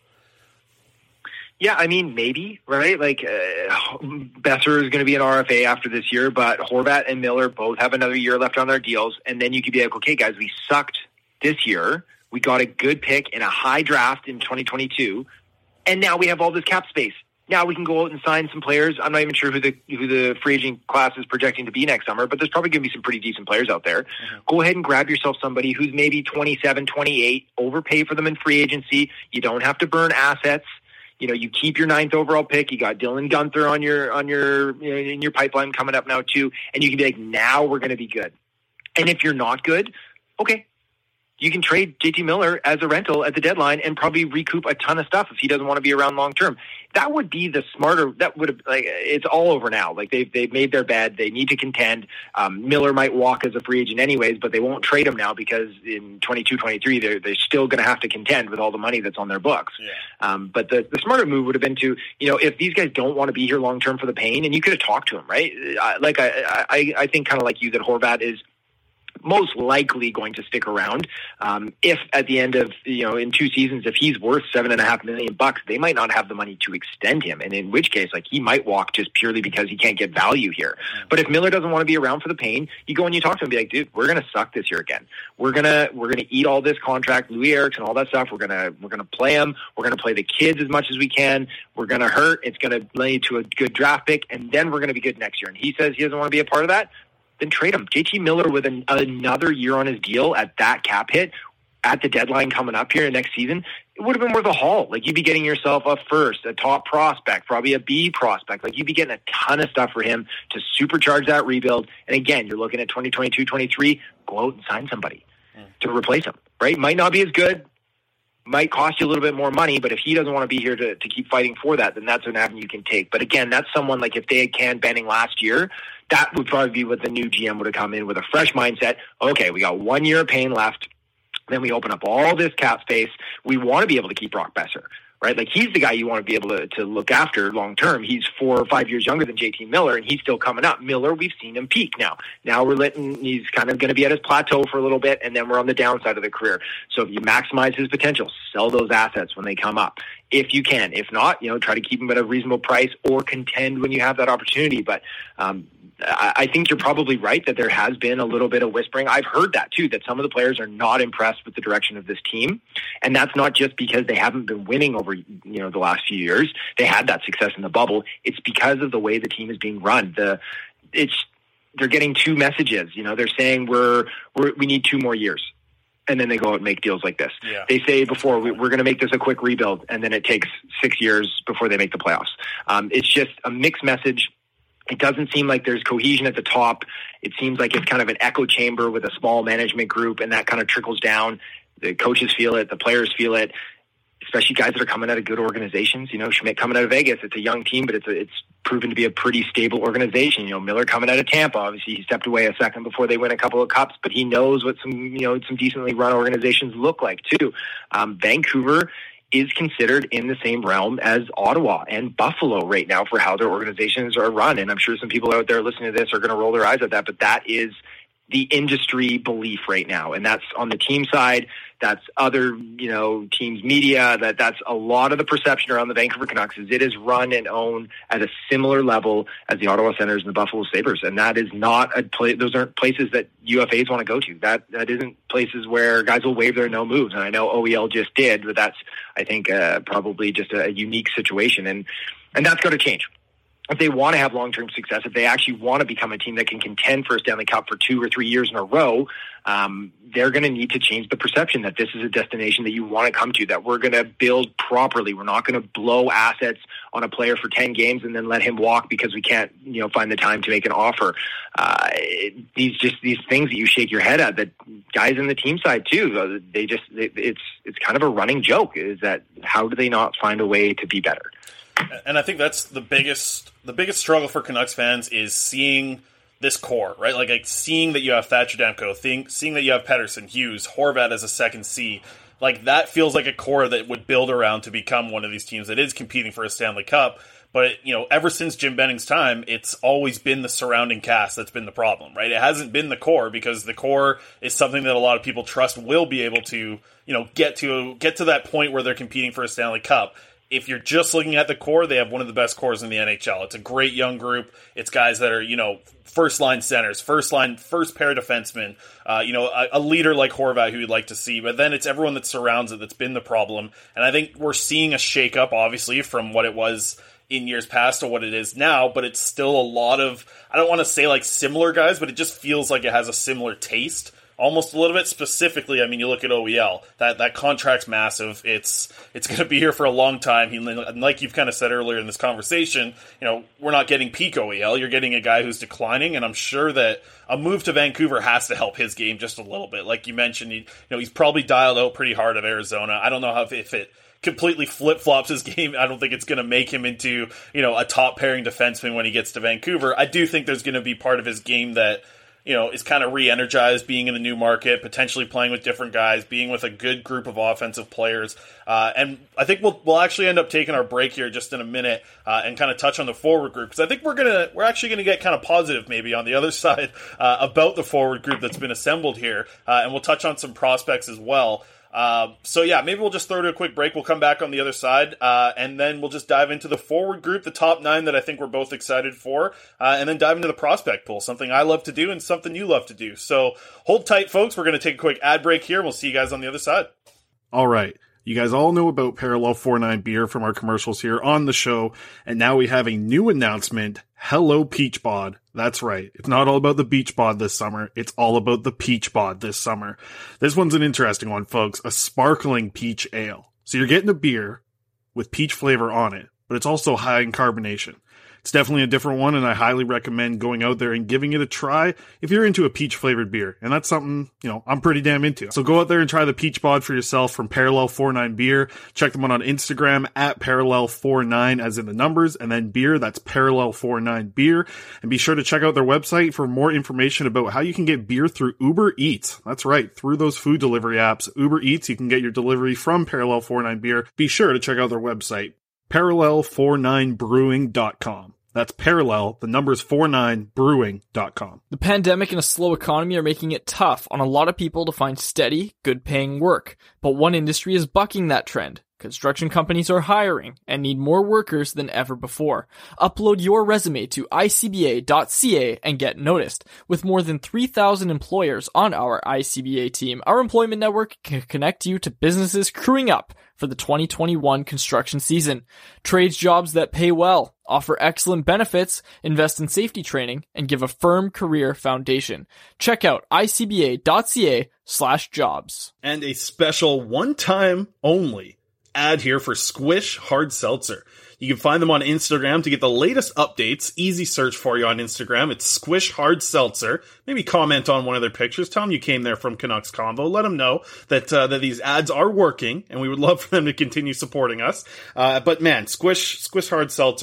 Yeah, I mean, maybe, right? Like, uh, Besser is going to be an R F A after this year, but Horvat and Miller both have another year left on their deals. And then you could be like, okay, guys, we sucked this year. We got a good pick in a high draft in twenty twenty-two. And now we have all this cap space. Now we can go out and sign some players. I'm not even sure who the who the free agent class is projecting to be next summer, but there's probably going to be some pretty decent players out there. Mm-hmm. Go ahead and grab yourself somebody who's maybe twenty-seven, twenty-eight, overpay for them in free agency. You don't have to burn assets. You know, you keep your ninth overall pick. You got Dylan Gunther on your on your you know, in your pipeline coming up now too, and you can be like, now we're going to be good. And if you're not good, okay, you can trade J T Miller as a rental at the deadline and probably recoup a ton of stuff if he doesn't want to be around long term. That would be the smarter. That would have, like, it's all over now. Like they've they've made their bed. They need to contend. Um, Miller might walk as a free agent anyways, but they won't trade him now because in twenty-two twenty-three they're they're still going to have to contend with all the money that's on their books. Yeah. Um, but the the smarter move would have been to, you know, if these guys don't want to be here long term for the pain, and you could have talked to them, right? I, like I I, I think kind of like you that Horvat is most likely going to stick around. Um, if at the end of, you know, in two seasons, if he's worth seven and a half million bucks, they might not have the money to extend him. And in which case, like, he might walk just purely because he can't get value here. But if Miller doesn't want to be around for the pain, you go and you talk to him and be like, dude, we're going to suck this year again. We're going to, we're going to eat all this contract, Louis Eriksson, all that stuff. We're going to, we're going to play him. We're going to play the kids as much as we can. We're going to hurt. It's going to lead to a good draft pick. And then we're going to be good next year. And he says he doesn't want to be a part of that. Then trade him. J T Miller with an, another year on his deal at that cap hit at the deadline coming up here next season, it would have been worth a haul. Like, you'd be getting yourself a first, a top prospect, probably a B prospect. Like, you'd be getting a ton of stuff for him to supercharge that rebuild. And again, you're looking at twenty twenty-two twenty-three, go out and sign somebody mm. to replace him, right? Might not be as good, might cost you a little bit more money, but if he doesn't want to be here to, to keep fighting for that, then that's an avenue you can take. But again, that's someone, like, if they had canned Benning last year, that would probably be what the new G M would have come in with, a fresh mindset. Okay, we got one year of pain left. Then we open up all this cap space. We want to be able to keep Brock Besser, right? Like, he's the guy you want to be able to, to look after long term. He's four or five years younger than J T Miller, and he's still coming up. Miller, we've seen him peak now. Now we're letting, he's kind of going to be at his plateau for a little bit, and then we're on the downside of the career. So if you maximize his potential, sell those assets when they come up, if you can. If not, you know, try to keep them at a reasonable price or contend when you have that opportunity. But um, I think you're probably right that there has been a little bit of whispering. I've heard that too, that some of the players are not impressed with the direction of this team. And that's not just because they haven't been winning over, you know, the last few years. They had that success in the bubble. It's because of the way the team is being run. The, it's, they're getting two messages. You know, they're saying we're, we're we need two more years. And then they go out and make deals like this. Yeah. They say before, we, we're going to make this a quick rebuild, and then it takes six years before they make the playoffs. Um, it's just a mixed message. It doesn't seem like there's cohesion at the top. It seems like it's kind of an echo chamber with a small management group, and that kind of trickles down. The coaches feel it. The players feel it, especially guys that are coming out of good organizations. You know, Schmidt coming out of Vegas. It's a young team, but it's a, it's proven to be a pretty stable organization. You know, Miller coming out of Tampa, obviously he stepped away a second before they win a couple of cups, but he knows what some, you know, some decently run organizations look like too. Um, Vancouver is considered in the same realm as Ottawa and Buffalo right now for how their organizations are run. And I'm sure some people out there listening to this are going to roll their eyes at that, but that is the industry belief right now. And that's on the team side. That's other, you know, teams media, that that's a lot of the perception around the Vancouver Canucks is it is run and owned at a similar level as the Ottawa Senators and the Buffalo Sabres. And that is not a place, those aren't places that U F As want to go to. That, that isn't places where guys will waive their no moves. And I know O E L just did, but that's, I think, uh, probably just a, a unique situation. And, and that's going to change. If they want to have long-term success, if they actually want to become a team that can contend for a Stanley Cup for two or three years in a row, um, they're going to need to change the perception that this is a destination that you want to come to, that we're going to build properly. We're not going to blow assets on a player for ten games and then let him walk because we can't, you know, find the time to make an offer. Uh, these just these things that you shake your head at, that guys in the team side too, they just, they, it's, it's kind of a running joke, is that how do they not find a way to be better? And I think that's the biggest the biggest struggle for Canucks fans is seeing this core, right? Like, like seeing that you have Thatcher Demko, think, seeing that you have Pettersson, Hughes, Horvat as a second C. Like, that feels like a core that would build around to become one of these teams that is competing for a Stanley Cup. But, you know, ever since Jim Benning's time, it's always been the surrounding cast that's been the problem, right? It hasn't been the core, because the core is something that a lot of people trust will be able to, you know, get to get to that point where they're competing for a Stanley Cup. If you're just looking at the core, they have one of the best cores in the N H L. It's a great young group. It's guys that are, you know, first-line centers, first-line, first-pair defensemen, uh, you know, a, a leader like Horvat who you'd like to see. But then it's everyone that surrounds it that's been the problem. And I think we're seeing a shake-up, obviously, from what it was in years past to what it is now. But it's still a lot of, I don't want to say like similar guys, but it just feels like it has a similar taste. Almost a little bit. Specifically, I mean, you look at O E L, that, that contract's massive. It's it's going to be here for a long time. He, like you've kind of said earlier in this conversation, you know, we're not getting peak O E L. You're getting a guy who's declining, and I'm sure that a move to Vancouver has to help his game just a little bit. Like you mentioned, he, you know, he's probably dialed out pretty hard at Arizona. I don't know how if it completely flip-flops his game. I don't think it's going to make him into, you know, a top-pairing defenseman when he gets to Vancouver. I do think there's going to be part of his game that, you know, is kind of re-energized, being in a new market, potentially playing with different guys, being with a good group of offensive players. Uh, and I think we'll we'll actually end up taking our break here just in a minute uh, and kind of touch on the forward group, because I think we're gonna we're actually gonna get kind of positive maybe on the other side uh, about the forward group that's been assembled here, uh, and we'll touch on some prospects as well. Uh, so yeah, maybe we'll just throw to a quick break. We'll come back on the other side, uh, and then we'll just dive into the forward group, the top nine that I think we're both excited for, uh, and then dive into the prospect pool, something I love to do and something you love to do. So hold tight, folks. We're going to take a quick ad break here, and we'll see you guys on the other side. All right. You guys all know about Parallel forty-nine beer from our commercials here on the show, and now we have a new announcement. Hello, Peach Bod. That's right. It's not all about the Beach Bod this summer. It's all about the Peach Bod this summer. This one's an interesting one, folks. A sparkling peach ale. So you're getting a beer with peach flavor on it, but it's also high in carbonation. It's definitely a different one, and I highly recommend going out there and giving it a try if you're into a peach-flavored beer. And that's something, you know, I'm pretty damn into. So go out there and try the Peach Bod for yourself from Parallel forty-nine Beer. Check them out on Instagram at Parallel forty-nine, as in the numbers, and then beer, that's Parallel forty-nine Beer. And be sure to check out their website for more information about how you can get beer through Uber Eats. That's right, through those food delivery apps, Uber Eats, you can get your delivery from Parallel forty-nine Beer. Be sure to check out their website, Parallel forty-nine brewing dot com. That's Parallel, the numbers forty-nine brewing dot com. The pandemic and a slow economy are making it tough on a lot of people to find steady, good-paying work. But one industry is bucking that trend. Construction companies are hiring and need more workers than ever before. Upload your resume to I C B A dot C A and get noticed. With more than three thousand employers on our I C B A team, our employment network can connect you to businesses crewing up for the twenty twenty-one construction season. Trades jobs that pay well, offer excellent benefits, invest in safety training, and give a firm career foundation. Check out I C B A dot C A slash jobs. And a special one-time only ad here for Squish Hard Seltzer. You can find them on Instagram to get the latest updates. Easy search for you on Instagram. It's Squish Hard Seltzer. Maybe comment on one of their pictures. Tell them you came there from Canucks Convo. Let them know that uh, that these ads are working, and we would love for them to continue supporting us. Uh, but man, Squish Squish Hard Seltzer,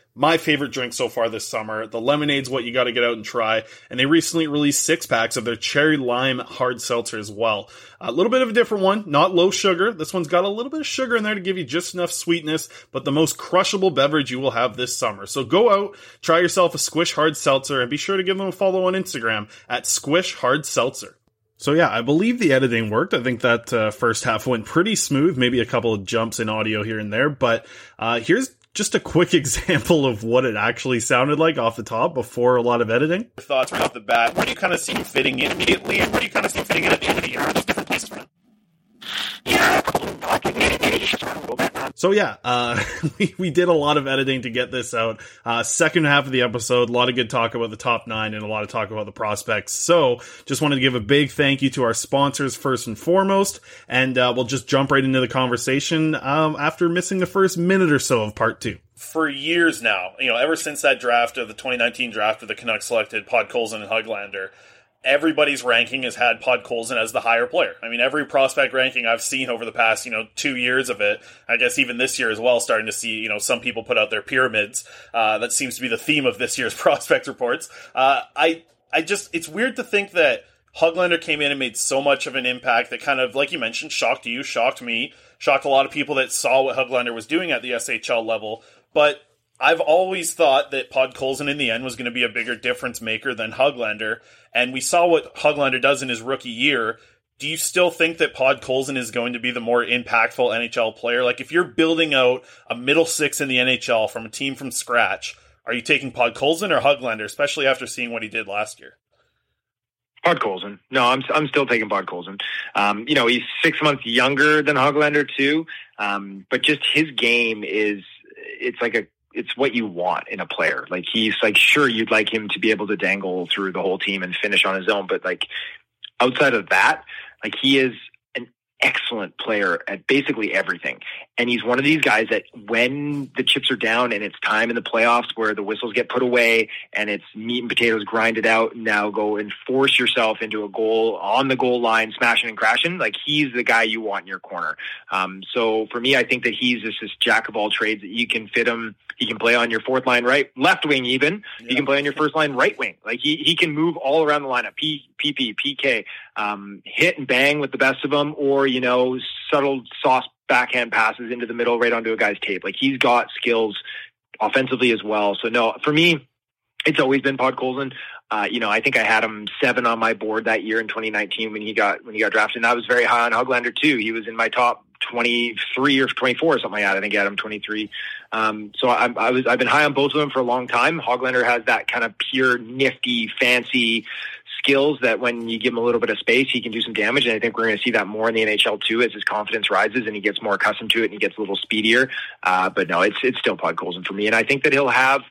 my favorite drink so far this summer. The lemonade's what you got to get out and try. And they recently released six packs of their cherry lime hard seltzer as well. A little bit of a different one, not low sugar. This one's got a little bit of sugar in there to give you just enough sweetness, but the most crushable beverage you will have this summer. So go out, try yourself a Squish Hard Seltzer, and be sure to give them a follow on Instagram at Squish Hard Seltzer. So yeah, I believe the editing worked. I think that uh, first half went pretty smooth, maybe a couple of jumps in audio here and there, but uh, here's just a quick example of what it actually sounded like off the top before a lot of editing. Your thoughts right off the bat, where do you kind of see him fitting in immediately, and where do you kind of see him fitting in at the end of the year? Are those different places for him? Yeah, maybe, maybe he should run a little bit. So yeah, uh, we, we did a lot of editing to get this out. Uh, second half of the episode, a lot of good talk about the top nine and a lot of talk about the prospects. So just wanted to give a big thank you to our sponsors first and foremost, and uh, we'll just jump right into the conversation um, after missing the first minute or so of part two. For years now, you know, ever since that draft of the twenty nineteen draft of the Canucks selected Podkolzin and Höglander, everybody's ranking has had Podkolzin as the higher player. I mean, every prospect ranking I've seen over the past, you know, two years of it, I guess even this year as well, starting to see, you know, some people put out their pyramids. Uh, that seems to be the theme of this year's prospect reports. Uh, I, I just, it's weird to think that Höglander came in and made so much of an impact that kind of, like you mentioned, shocked you, shocked me, shocked a lot of people that saw what Höglander was doing at the S H L level. But I've always thought that Podkolzin in the end was going to be a bigger difference maker than Höglander, and we saw what Höglander does in his rookie year. Do you still think that Podkolzin is going to be the more impactful N H L player? Like, if you're building out a middle six in the N H L from a team from scratch, are you taking Podkolzin or Höglander, especially after seeing what he did last year? Podkolzin. No, I'm I'm still taking Podkolzin. Um, you know, he's six months younger than Höglander too, um, but just his game is, it's like a, it's what you want in a player. Like, he's like, sure, you'd like him to be able to dangle through the whole team and finish on his own, but like outside of that, like, he is an excellent player at basically everything. And he's one of these guys that when the chips are down and it's time in the playoffs where the whistles get put away and it's meat and potatoes grinded out, now go and force yourself into a goal on the goal line, smashing and crashing. Like, he's the guy you want in your corner. Um, so for me, I think that he's just this jack of all trades that you can fit him. He can play on your fourth line, right, left wing even. Yeah. He can play on your first line, right wing. Like, he, he can move all around the lineup. P, PP, P K, um, hit and bang with the best of them, or, you know, subtle sauce backhand passes into the middle right onto a guy's tape. Like, he's got skills offensively as well. So no, for me, it's always been Podkolzin. Uh, you know, I think I had him seven on my board that year in twenty nineteen when he got when he got drafted. And I was very high on Höglander too. He was in my top twenty-three or twenty-four or something like that. I think I had him twenty-three. Um, so I, I was I've been high on both of them for a long time. Höglander has that kind of pure, nifty, fancy skills that when you give him a little bit of space, he can do some damage. And I think we're going to see that more in the N H L too, as his confidence rises and he gets more accustomed to it and he gets a little speedier. Uh, but no, it's it's still Podkolzin for me. And I think that he'll have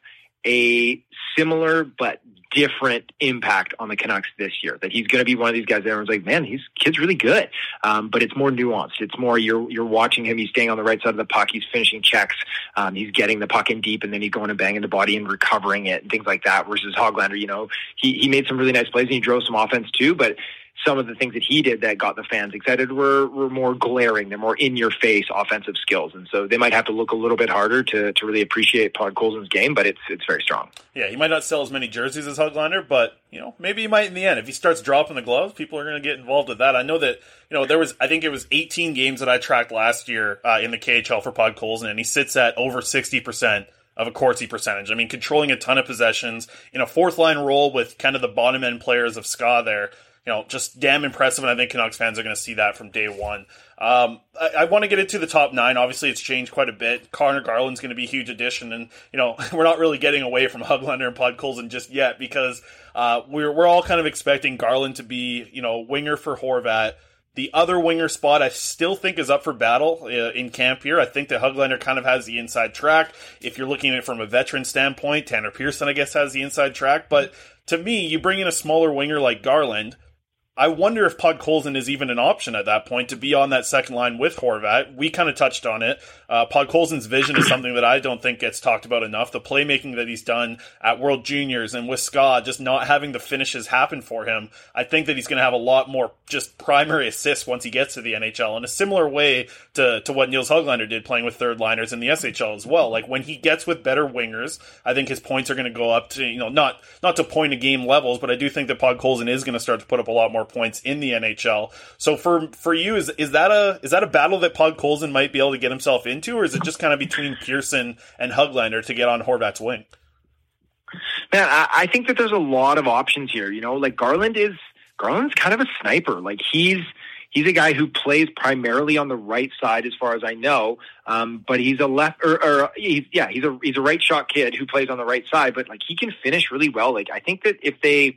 a similar but different impact on the Canucks this year. That he's going to be one of these guys that everyone's like, man, he's kid's really good. Um, but it's more nuanced. It's more you're you're watching him. He's staying on the right side of the puck. He's finishing checks. Um, he's getting the puck in deep, and then he's going and banging the body and recovering it and things like that. Versus Höglander, you know, he he made some really nice plays and he drove some offense too, but some of the things that he did that got the fans excited were, were more glaring. They're more in-your-face offensive skills. And so they might have to look a little bit harder to, to really appreciate Podkolzin's game, but it's it's very strong. Yeah, he might not sell as many jerseys as Höglander, but, you know, maybe he might in the end. If he starts dropping the gloves, people are going to get involved with that. I know that, you know, there was, I think it was eighteen games that I tracked last year uh, in the K H L for Podkolzin, and he sits at over sixty percent of a Corsi percentage. I mean, controlling a ton of possessions in a fourth-line role with kind of the bottom-end players of S C A there. You know, just damn impressive, and I think Canucks fans are going to see that from day one. Um, I, I want to get into the top nine. Obviously, it's changed quite a bit. Connor Garland's going to be a huge addition, and, you know, we're not really getting away from Höglander and Podkolzin just yet because uh, we're we're all kind of expecting Garland to be, you know, winger for Horvat. The other winger spot I still think is up for battle uh, in camp here. I think that Höglander kind of has the inside track. If you're looking at it from a veteran standpoint, Tanner Pearson, I guess, has the inside track. But to me, you bring in a smaller winger like Garland, I wonder if Podkolzin is even an option at that point to be on that second line with Horvat. We kind of touched on it. Uh, Podkolzin's vision is something that I don't think gets talked about enough. The playmaking that he's done at World Juniors and with Scott, just not having the finishes happen for him. I think that he's going to have a lot more just primary assists once he gets to the N H L in a similar way to, to what Nils Höglander did playing with third liners in the S H L as well. Like when he gets with better wingers, I think his points are going to go up to, you know, not, not to point a game levels, but I do think that Podkolzin is going to start to put up a lot more points in the N H L. So for for you, is is that a is that a battle that Podkolzin might be able to get himself into, or is it just kind of between Pearson and Höglander to get on Horvat's wing? Man, I, I think that there's a lot of options here. You know, like Garland is Garland's kind of a sniper. Like he's he's a guy who plays primarily on the right side, as far as I know. Um, but he's a left, or, or he's, yeah, he's a he's a right shot kid who plays on the right side. But like he can finish really well. Like I think that if they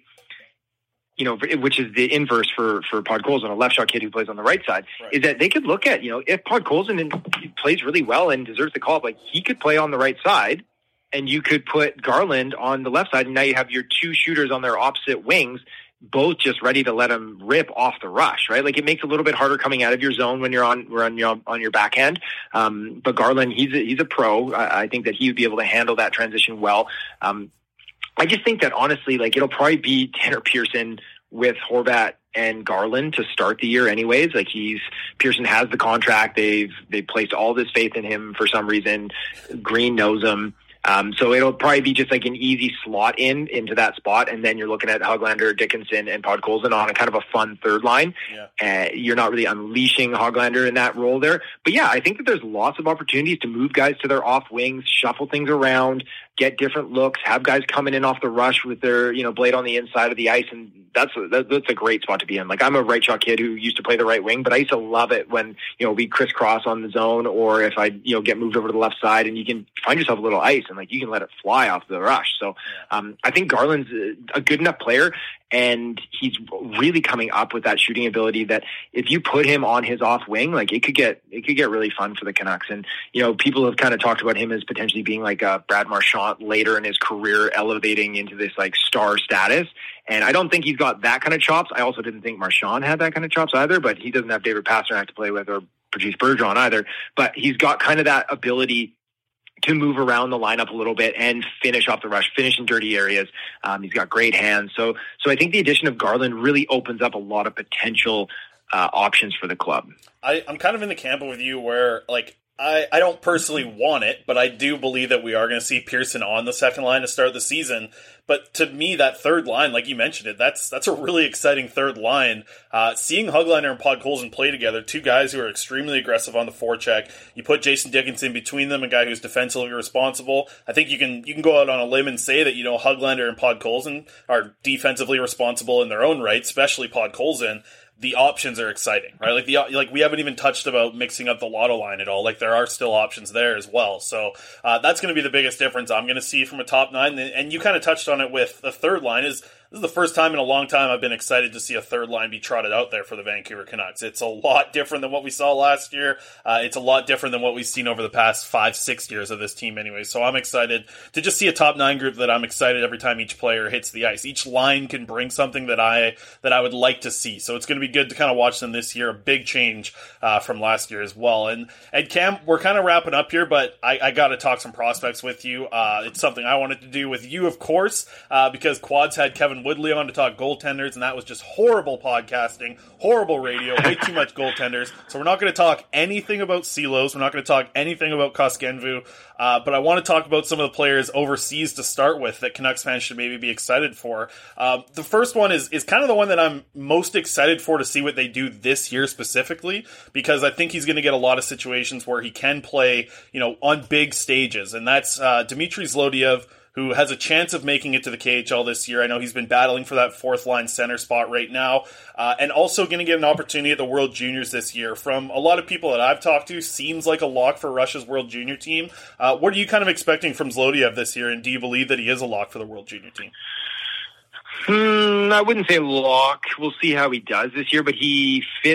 you know, which is the inverse for, for Podkolzin, a left shot kid who plays on the right side, right. is that they could look at, you know, if Podkolzin plays really well and deserves the call, like he could play on the right side and you could put Garland on the left side. And now you have your two shooters on their opposite wings, both just ready to let him rip off the rush, right? Like it makes it a little bit harder coming out of your zone when you're on, on your, on your backhand. Um, but Garland, he's a, he's a pro. I, I think that he would be able to handle that transition well. Um, I just think that honestly, like it'll probably be Tanner Pearson with Horvat and Garland to start the year anyways. Like he's, Pearson has the contract. They've, they've placed all this faith in him for some reason. Green knows him. Um, so it'll probably be just like an easy slot in into that spot. And then you're looking at Höglander, Dickinson, and Podkolzin on a kind of a fun third line. Yeah. Uh, you're not really unleashing Höglander in that role there. But yeah, I think that there's lots of opportunities to move guys to their off wings, shuffle things around, get different looks, have guys coming in off the rush with their, you know, blade on the inside of the ice. And that's a, that's a great spot to be in. Like I'm a right shot kid who used to play the right wing, but I used to love it when, you know, we crisscross on the zone, or if I, you know, get moved over to the left side and you can find yourself a little ice and like you can let it fly off the rush. So um, I think Garland's a good enough player, and he's really coming up with that shooting ability that if you put him on his off wing, like it could get, it could get really fun for the Canucks. And, you know, people have kind of talked about him as potentially being like a Brad Marchand later in his career, elevating into this like star status. And I don't think he's got that kind of chops. I also didn't think Marchand had that kind of chops either, but he doesn't have David Pastrnak to play with, or Patrice Bergeron either, but he's got kind of that ability to move around the lineup a little bit and finish off the rush, finish in dirty areas. Um, he's got great hands. So, so I think the addition of Garland really opens up a lot of potential uh, options for the club. I, I'm kind of in the camp with you where, like, I, I don't personally want it, but I do believe that we are going to see Pearson on the second line to start the season. But to me, that third line, like you mentioned it, that's that's a really exciting third line. Uh, seeing Höglander and Podkolzin play together, two guys who are extremely aggressive on the forecheck. You put Jason Dickinson between them, a guy who's defensively responsible. I think you can you can go out on a limb and say that, you know, Höglander and Podkolzin are defensively responsible in their own right, especially Podkolzin. The options are exciting, right? Like the like we haven't even touched about mixing up the lotto line at all. Like there are still options there as well. So uh, that's going to be the biggest difference I'm going to see from a top nine. And you kind of touched on it with the third line. Is this is the first time in a long time I've been excited to see a third line be trotted out there for the Vancouver Canucks. It's a lot different than what we saw last year. Uh, it's a lot different than what we've seen over the past five, six years of this team anyway. So I'm excited to just see a top nine group that I'm excited every time each player hits the ice. Each line can bring something that I that I would like to see. So it's going to be good to kind of watch them this year. A big change uh, from last year as well. And and Cam, we're kind of wrapping up here, but I, I got to talk some prospects with you. Uh, it's something I wanted to do with you, of course, uh, because Quads had Kevin Woodley on to talk goaltenders, and that was just horrible podcasting, horrible radio, way too much goaltenders. So we're not going to talk anything about Silos. We're not going to talk anything about Koskenvu. Uh, but I want to talk about some of the players overseas to start with that Canucks fans should maybe be excited for. Uh, the first one is is kind of the one that I'm most excited for to see what they do this year specifically, because I think he's going to get a lot of situations where he can play, you know, on big stages, and that's uh, Dmitry Zlodiev, who has a chance of making it to the K H L this year. I know he's been battling for that fourth line center spot right now, uh, and also going to get an opportunity at the World Juniors this year. From a lot of people that I've talked to, seems like a lock for Russia's World Junior team. Uh, what are you kind of expecting from Zlodiev this year, and do you believe that he is a lock for the World Junior team? Hmm, I wouldn't say lock. We'll see how he does this year, but he fits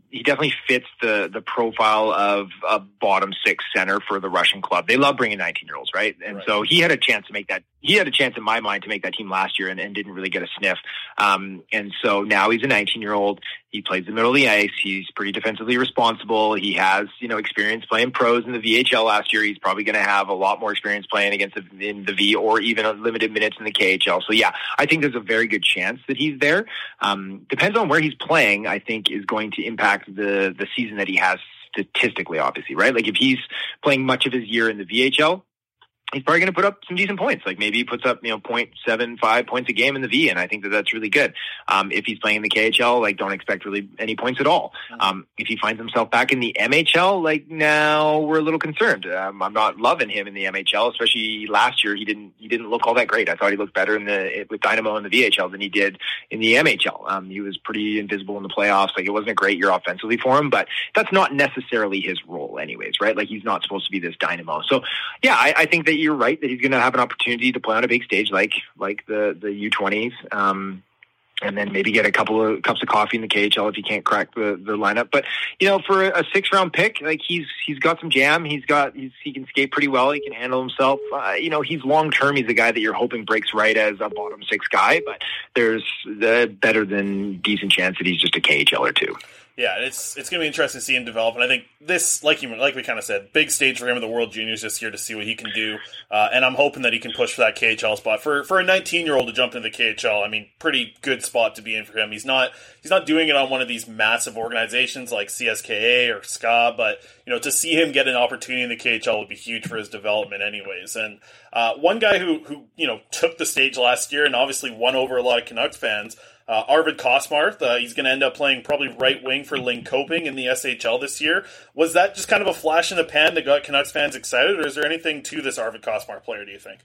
he definitely fits the the profile of a bottom six center for the Russian club. They love bringing nineteen year olds, right? And right. so he had a chance to make that. He had a chance in my mind to make that team last year and, and didn't really get a sniff. Um, and so now he's a nineteen year old. He plays the middle of the ice. He's pretty defensively responsible. He has, you know, experience playing pros in the V H L last year. He's probably going to have a lot more experience playing against the, in the V or even limited minutes in the K H L. So yeah, I think there's a very good chance that he's there. Um, depends on where he's playing, I think is going to impact the, the season that he has statistically, obviously, right? Like if he's playing much of his year in the V H L, he's probably going to put up some decent points. Like maybe he puts up, you know, point seven five points a game in the V, and I think that that's really good. Um, if he's playing in the K H L, like don't expect really any points at all. Um, if he finds himself back in the M H L, like now we're a little concerned. Um, I'm not loving him in the M H L, especially last year. He didn't he didn't look all that great. I thought he looked better in the with Dynamo in the V H L than he did in the M H L. Um, he was pretty invisible in the playoffs. Like it wasn't a great year offensively for him, but that's not necessarily his role, anyways, right? Like he's not supposed to be this dynamo. So yeah, I, I think that you're right that he's going to have an opportunity to play on a big stage like like the the U twenties, um, and then maybe get a couple of cups of coffee in the K H L if he can't crack the, the lineup. But you know, for a six round pick, like he's he's got some jam. He's got he's, he can skate pretty well. He can handle himself. Uh, you know, he's long term. He's a guy that you're hoping breaks right as a bottom six guy. But there's the better than decent chance that he's just a K H L or two. Yeah, it's it's going to be interesting to see him develop, and I think this, like you like we kind of said, big stage for him in the World Juniors this year to see what he can do, uh, and I'm hoping that he can push for that K H L spot. For for a nineteen-year-old to jump into the K H L, I mean, pretty good spot to be in for him. He's not he's not doing it on one of these massive organizations like C S K A or S C A, but you know, to see him get an opportunity in the K H L would be huge for his development, anyways. And uh, one guy who who you know took the stage last year and obviously won over a lot of Canucks fans. Uh, Arvid Kosmarth, uh, he's going to end up playing probably right wing for Linköping in the S H L this year. Was that just kind of a flash in the pan that got Canucks fans excited, or is there anything to this Arvid Kosmarth player, do you think?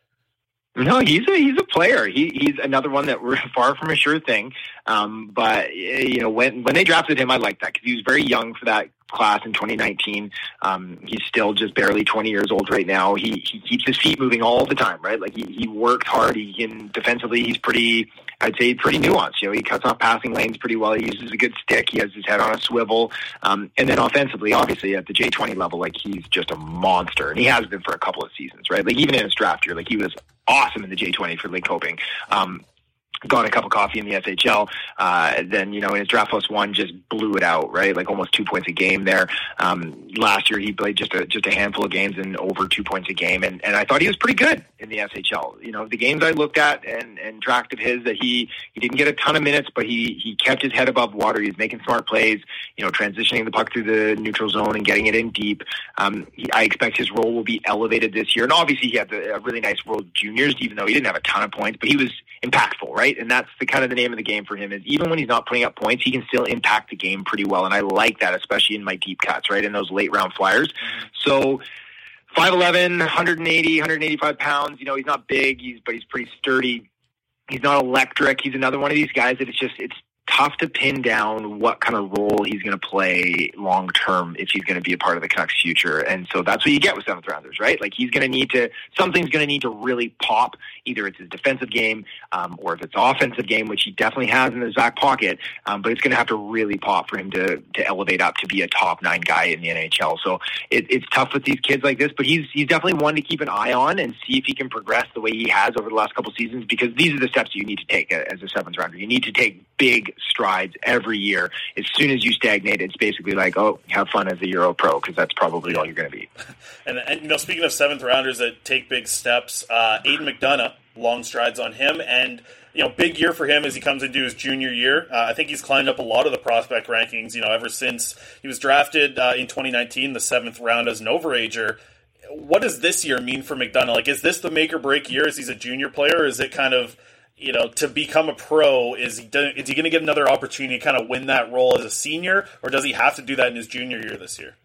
No, he's a he's a player. He he's another one that we're far from a sure thing. Um, but you know, when when they drafted him, I liked that because he was very young for that class in twenty nineteen. Um, he's still just barely twenty years old right now. He he keeps his feet moving all the time, right? Like he he worked hard. He can defensively, he's pretty, I'd say, pretty nuanced. You know, he cuts off passing lanes pretty well. He uses a good stick. He has his head on a swivel. Um, and then offensively, obviously at the J twenty level, like he's just a monster, and he has been for a couple of seasons, right? Like even in his draft year, like he was awesome in the J twenty for Linköping. Um, got a cup of coffee in the S H L. Uh, then, you know, in his draft plus one, just blew it out, right? Like almost two points a game there. Um, last year he played just a, just a handful of games and over two points a game. And, and I thought he was pretty good in the S H L. You know, the games I looked at and, and tracked of his that he, he didn't get a ton of minutes, but he, he kept his head above water. He was making smart plays, you know, transitioning the puck through the neutral zone and getting it in deep. Um, he, I expect his role will be elevated this year. And obviously he had the, a really nice World Juniors, even though he didn't have a ton of points, but he was impactful, right? And that's the kind of the name of the game for him is even when he's not putting up points, he can still impact the game pretty well. And I like that, especially in my deep cuts, right? In those late round flyers. So five eleven, one eighty, one eighty-five pounds, you know, he's not big, he's, but he's pretty sturdy. He's not electric. He's another one of these guys that it's just, it's tough to pin down what kind of role he's going to play long term if he's going to be a part of the Canucks future. And so that's what you get with seventh rounders, right? Like he's going to need to, something's going to need to really pop. Either it's his defensive game, um, or if it's offensive game, which he definitely has in his back pocket. Um, but it's going to have to really pop for him to, to elevate up to be a top nine guy in the N H L. So it, it's tough with these kids like this, but he's, he's definitely one to keep an eye on and see if he can progress the way he has over the last couple seasons, because these are the steps you need to take as a seventh rounder. You need to take big strides every year. As soon as you stagnate, it's basically like, oh, have fun as a Euro pro, because that's probably all you're going to be. And, and you know, speaking of seventh rounders that take big steps, uh, Aidan McDonough, long strides on him, and you know, big year for him as he comes into his junior year. Uh, I think he's climbed up a lot of the prospect rankings. You know, ever since he was drafted uh, in twenty nineteen, the seventh round as an overager. What does this year mean for McDonough? Like, is this the make or break year as he's a junior player, or is it kind of, you know, to become a pro, is he is he going to get another opportunity to kind of win that role as a senior, or does he have to do that in his junior year this year?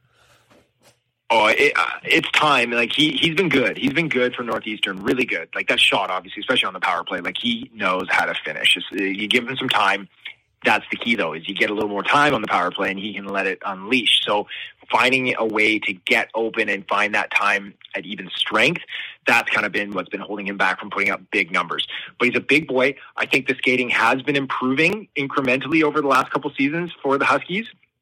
Oh, it, uh, it's time. Like he, he's been good. He's been good for Northeastern, really good. Like that shot, obviously, especially on the power play, like he knows how to finish. Just, uh, you give him some time. That's the key, though, is you get a little more time on the power play and he can let it unleash. So finding a way to get open and find that time at even strength, that's kind of been what's been holding him back from putting up big numbers. But he's a big boy. I think the skating has been improving incrementally over the last couple seasons for the Huskies.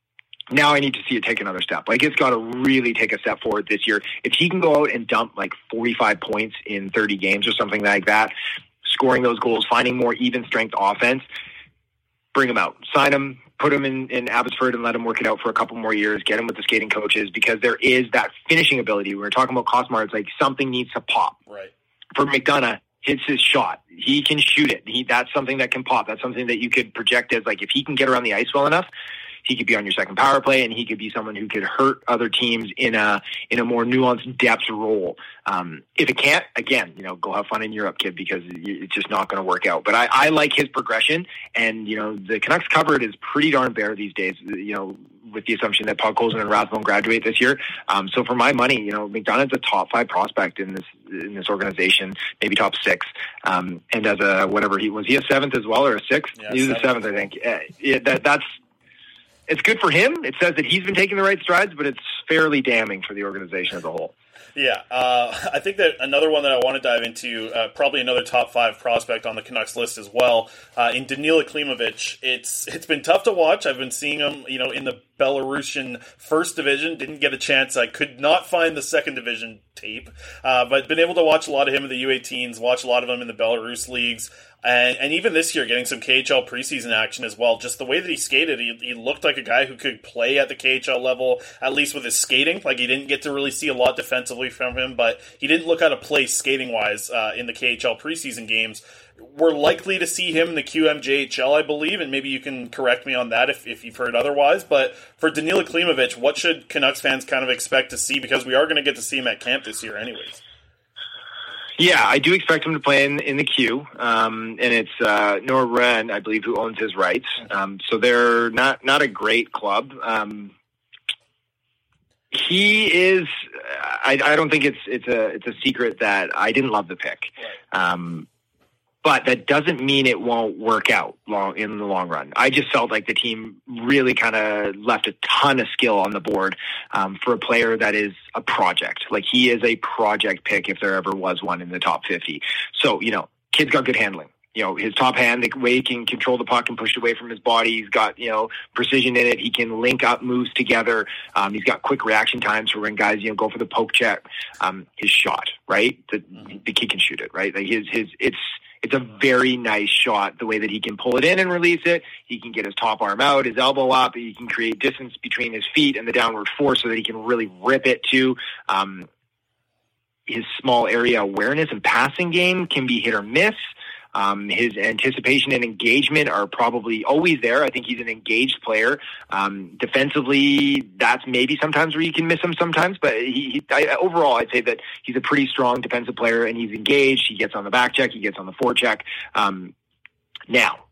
now I need to see it take another step. Like, it's got to really take a step forward this year. If he can go out and dump like forty-five points in thirty games or something like that, scoring those goals, finding more even strength offense, bring him out, sign him, put him in, in Abbotsford and let him work it out for a couple more years, get him with the skating coaches, because there is that finishing ability. We were talking about Costmar. It's like something needs to pop. Right. For McDonough, hits his shot. He can shoot it. He, that's something that can pop. That's something that you could project as, like, if he can get around the ice well enough, he could be on your second power play, and he could be someone who could hurt other teams in a in a more nuanced depth role. Um, if it can't, again, you know, go have fun in Europe, kid, because it's just not going to work out. But I, I like his progression, and, you know, the Canucks cupboard is pretty darn bare these days, you know, with the assumption that Podkolzin and Rathbone graduate this year. Um, so for my money, you know, McDonough's a top five prospect in this in this organization, maybe top six. Um, and as a whatever he was, he a seventh as well or a sixth? Yeah, he was a seventh, I think. Uh, yeah, that that's. It's good for him. It says that he's been taking the right strides, but it's fairly damning for the organization as a whole. Yeah, uh, I think that another one that I want to dive into, uh, probably another top five prospect on the Canucks list as well, uh, in Danila Klimovich. It's it's been tough to watch. I've been seeing him, you know, in the Belarusian first division. Didn't get a chance. I could not find the second division tape, uh, but been able to watch a lot of him in the U eighteens, watch a lot of him in the Belarus leagues. And, and even this year, getting some K H L preseason action as well. Just the way that he skated, he, he looked like a guy who could play at the K H L level, at least with his skating. Like, he didn't get to really see a lot defensively from him, but he didn't look out of place skating-wise uh, in the K H L preseason games. We're likely to see him in the Q M J H L, I believe, and maybe you can correct me on that if, if you've heard otherwise. But for Danila Klimovich, what should Canucks fans kind of expect to see? Because we are going to get to see him at camp this year anyways. Yeah, I do expect him to play in, in the queue, um, and it's uh, Nora Wren, I believe, who owns his rights. Um, so they're not not a great club. Um, he is. I, I don't think it's it's a it's a secret that I didn't love the pick, um, but that doesn't mean it won't work out long in the long run. I just felt like the team really kind of left a ton of skill on the board um, for a player that is a project. Like, he is a project pick if there ever was one in the top fifty. So, you know, kid's got good handling. You know, his top hand, the way he can control the puck and push it away from his body. He's got, you know, precision in it. He can link up moves together. Um, he's got quick reaction times for when guys, you know, go for the poke check. Um, his shot, right? The, the kid can shoot it, right? Like his, his, it's, It's a very nice shot, the way that he can pull it in and release it. He can get his top arm out, his elbow up. He can create distance between his feet and the downward force so that he can really rip it too. Um, his small area awareness and passing game can be hit or miss. Um, his anticipation and engagement are probably always there. I think he's an engaged player. Um, defensively, that's maybe sometimes where you can miss him sometimes, but he, he I, overall, I'd say that he's a pretty strong defensive player, and he's engaged. He gets on the back check. He gets on the forecheck. Um, now,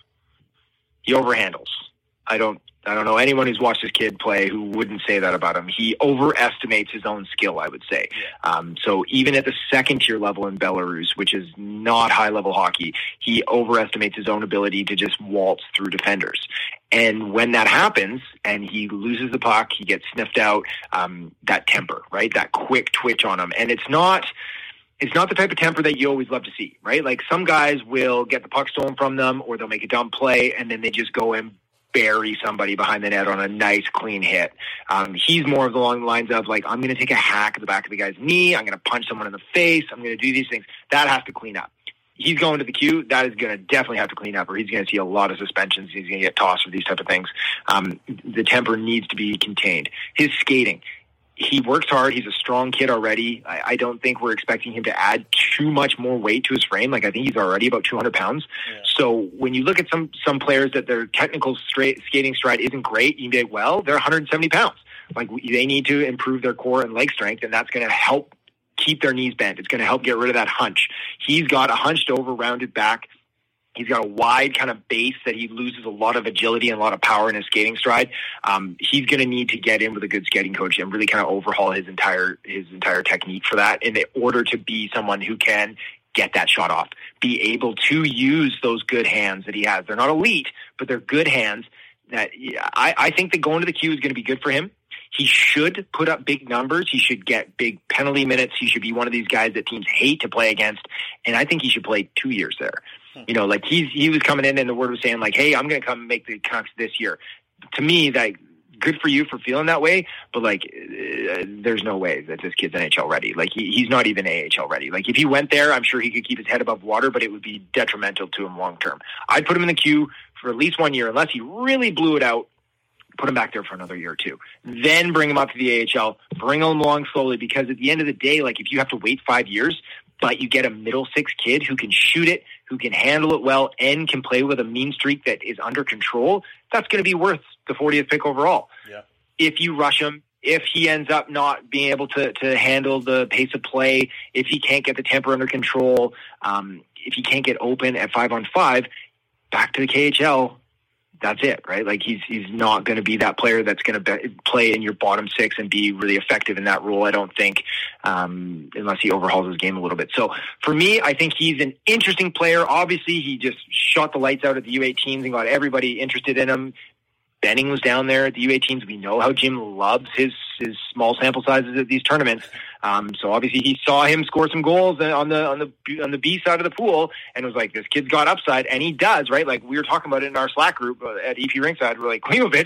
he overhandles. I don't, I don't know anyone who's watched this kid play who wouldn't say that about him. He overestimates his own skill, I would say. Um, so even at the second tier level in Belarus, which is not high level hockey, he overestimates his own ability to just waltz through defenders. And when that happens and he loses the puck, he gets sniffed out, um, that temper, right? That quick twitch on him. And it's not, it's not the type of temper that you always love to see, right? Like, some guys will get the puck stolen from them, or they'll make a dumb play and then they just go and bury somebody behind the net on a nice, clean hit. Um, he's more of the along the lines of, like, I'm going to take a hack at the back of the guy's knee. I'm going to punch someone in the face. I'm going to do these things. That has to clean up. He's going to the queue. That is going to definitely have to clean up, or he's going to see a lot of suspensions. He's going to get tossed for these type of things. Um, the temper needs to be contained. His skating. He works hard. He's a strong kid already. I, I don't think we're expecting him to add too much more weight to his frame. Like, I think he's already about two hundred pounds. Yeah. So when you look at some some players that their technical straight skating stride isn't great, you did well, they're one hundred seventy pounds. Like, they need to improve their core and leg strength, and that's going to help keep their knees bent. It's going to help get rid of that hunch. He's got a hunched over, rounded back. He's got a wide kind of base that he loses a lot of agility and a lot of power in his skating stride. Um, he's going to need to get in with a good skating coach and really kind of overhaul his entire his entire technique for that, in order to be someone who can get that shot off, be able to use those good hands that he has. They're not elite, but they're good hands. That I, I think that going to the queue is going to be good for him. He should put up big numbers. He should get big penalty minutes. He should be one of these guys that teams hate to play against. And I think he should play two years there. You know, like he's, he was coming in and the word was saying, like, hey, I'm going to come make the Canucks this year. To me, that good for you for feeling that way, but like, uh, there's no way that this kid's N H L ready. Like he, he's not even A H L ready. Like if he went there, I'm sure he could keep his head above water, but it would be detrimental to him long term. I'd put him in the queue for at least one year, unless he really blew it out. Put him back there for another year or two. Then bring him up to the A H L, bring him along slowly, because at the end of the day, like if you have to wait five years, but you get a middle six kid who can shoot it, who can handle it well, and can play with a mean streak that is under control, that's going to be worth the fortieth pick overall. Yeah. If you rush him, if he ends up not being able to, to handle the pace of play, if he can't get the temper under control, um, if he can't get open at five on five, back to the K H L, that's it, right? Like he's he's not going to be that player that's going to be, play in your bottom six and be really effective in that role, I don't think, um, unless he overhauls his game a little bit. So for me, I think he's an interesting player. Obviously, he just shot the lights out at the U eighteens and got everybody interested in him. Benning was down there at the U eighteens. We know how Jim loves his his small sample sizes at these tournaments. Um, so obviously he saw him score some goals on the on the on the B side of the pool and was like, this kid's got upside, and he does, right? Like we were talking about it in our Slack group at E P Ringside. We're like, Klimovich,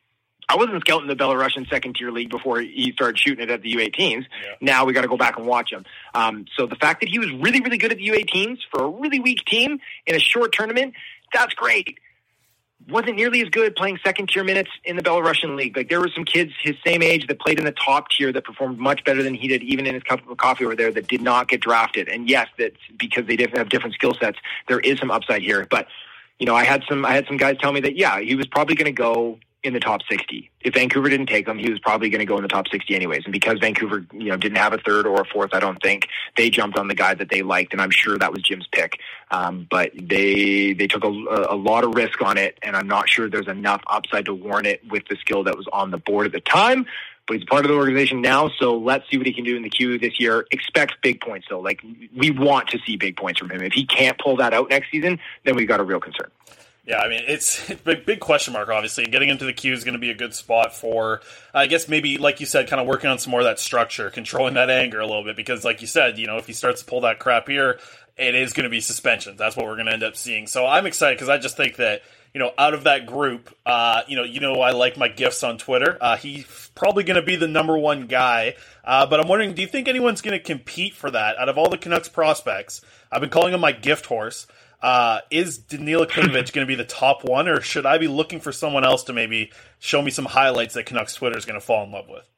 I wasn't scouting the Belarusian second tier league before he started shooting it at the U eighteens. Yeah. Now we got to go back and watch him. Um, so the fact that he was really really good at the U eighteens for a really weak team in a short tournament, that's great. Wasn't nearly as good playing second tier minutes in the Belarusian league. Like there were some kids his same age that played in the top tier that performed much better than he did, even in his cup of coffee over there, that did not get drafted. And yes, that's because they didn't have different skill sets. There is some upside here, but you know, I had some, I had some guys tell me that, yeah, he was probably going to go in the top sixty. If Vancouver didn't take him, he was probably going to go in the top sixty anyways. And because Vancouver, you know, didn't have a third or a fourth, I don't think, they jumped on the guy that they liked, and I'm sure that was Jim's pick. Um, but they they took a, a lot of risk on it, and I'm not sure there's enough upside to warrant it with the skill that was on the board at the time. But he's part of the organization now, so let's see what he can do in the queue this year. Expect big points, though. Like, we want to see big points from him. If he can't pull that out next season, then we've got a real concern. Yeah, I mean, it's a big, big question mark, obviously. Getting into the queue is going to be a good spot for, I guess, maybe, like you said, kind of working on some more of that structure, controlling that anger a little bit. Because, like you said, you know, if he starts to pull that crap here, it is going to be suspensions. That's what we're going to end up seeing. So I'm excited because I just think that, you know, out of that group, uh, you know, you know, I like my gifts on Twitter. Uh, he's probably going to be the number one guy. Uh, but I'm wondering, do you think anyone's going to compete for that out of all the Canucks prospects? I've been calling him my gift horse. Uh, is Danila Klimovich going to be the top one, or should I be looking for someone else to maybe show me some highlights that Canucks Twitter is going to fall in love with?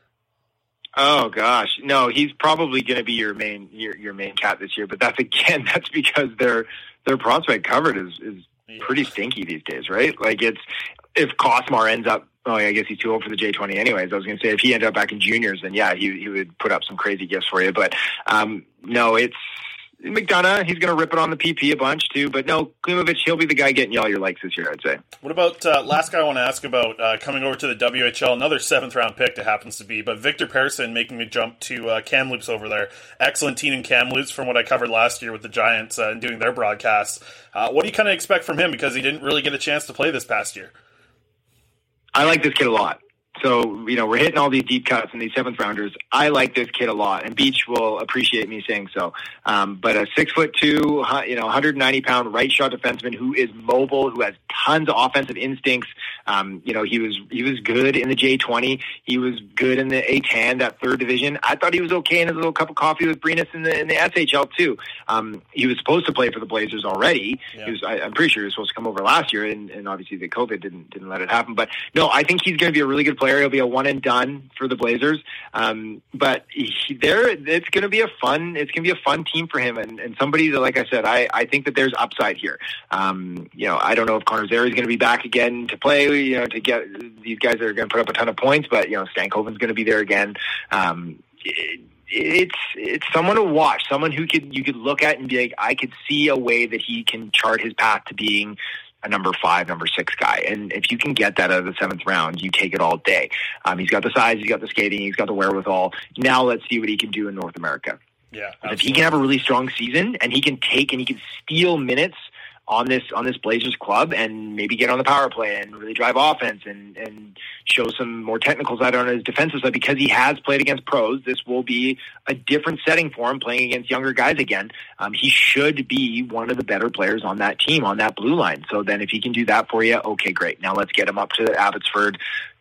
Oh gosh, no, he's probably going to be your main your your main cat this year. But that's again, that's because their their prospect covered is is yeah. pretty stinky these days, right? Like it's if Kosmar ends up. Oh, yeah, I guess he's too old for the J twenty anyways. I was going to say, if he ended up back in juniors, then yeah, he he would put up some crazy gifts for you. But um, no, it's McDonough. He's going to rip it on the P P a bunch too. But no, Klimovich, he'll be the guy getting you all your likes this year, I'd say. What about, uh, last guy I want to ask about, uh, coming over to the W H L, another seventh round pick that happens to be, but Victor Persson making the jump to uh, Kamloops over there. Excellent team in Kamloops from what I covered last year with the Giants uh, and doing their broadcasts. Uh, what do you kind of expect from him, because he didn't really get a chance to play this past year? I like this kid a lot. So, you know, we're hitting all these deep cuts and these seventh rounders. I like this kid a lot, and Beach will appreciate me saying so. Um, but a six foot two, you know, one hundred ninety pound right shot defenseman who is mobile, who has tons of offensive instincts. Um, you know, he was, he was good in the J twenty. He was good in the A ten, that third division. I thought he was okay in his little cup of coffee with Brenus in the, in the S H L too. Um, he was supposed to play for the Blazers already. Yeah. He was, I, I'm pretty sure he was supposed to come over last year, and, and obviously the COVID didn't, didn't let it happen. But no, I think he's going to be a really good player. He'll be a one and done for the Blazers. Um, but he, there, it's going to be a fun, it's going to be a fun team for him. And, and somebody that, like I said, I, I think that there's upside here. Um, you know, I don't know if Connor Zary is going to be back again to play, you know, to get these guys that are going to put up a ton of points, but you know, Stankoven's going to be there again. Um, it, it's, it's someone to watch, someone who could, you could look at and be like, I could see a way that he can chart his path to being a number five, number six guy. And if you can get that out of the seventh round, you take it all day. Um, he's got the size, he's got the skating, he's got the wherewithal. Now let's see what he can do in North America. Yeah, if he can have a really strong season and he can take and he can steal minutes on this on this Blazers club and maybe get on the power play and really drive offense and, and show some more technical side on his defensive side, because he has played against pros. This will be a different setting for him, playing against younger guys again. Um, he should be one of the better players on that team, on that blue line. So then if he can do that for you, okay, great. Now let's get him up to Abbotsford,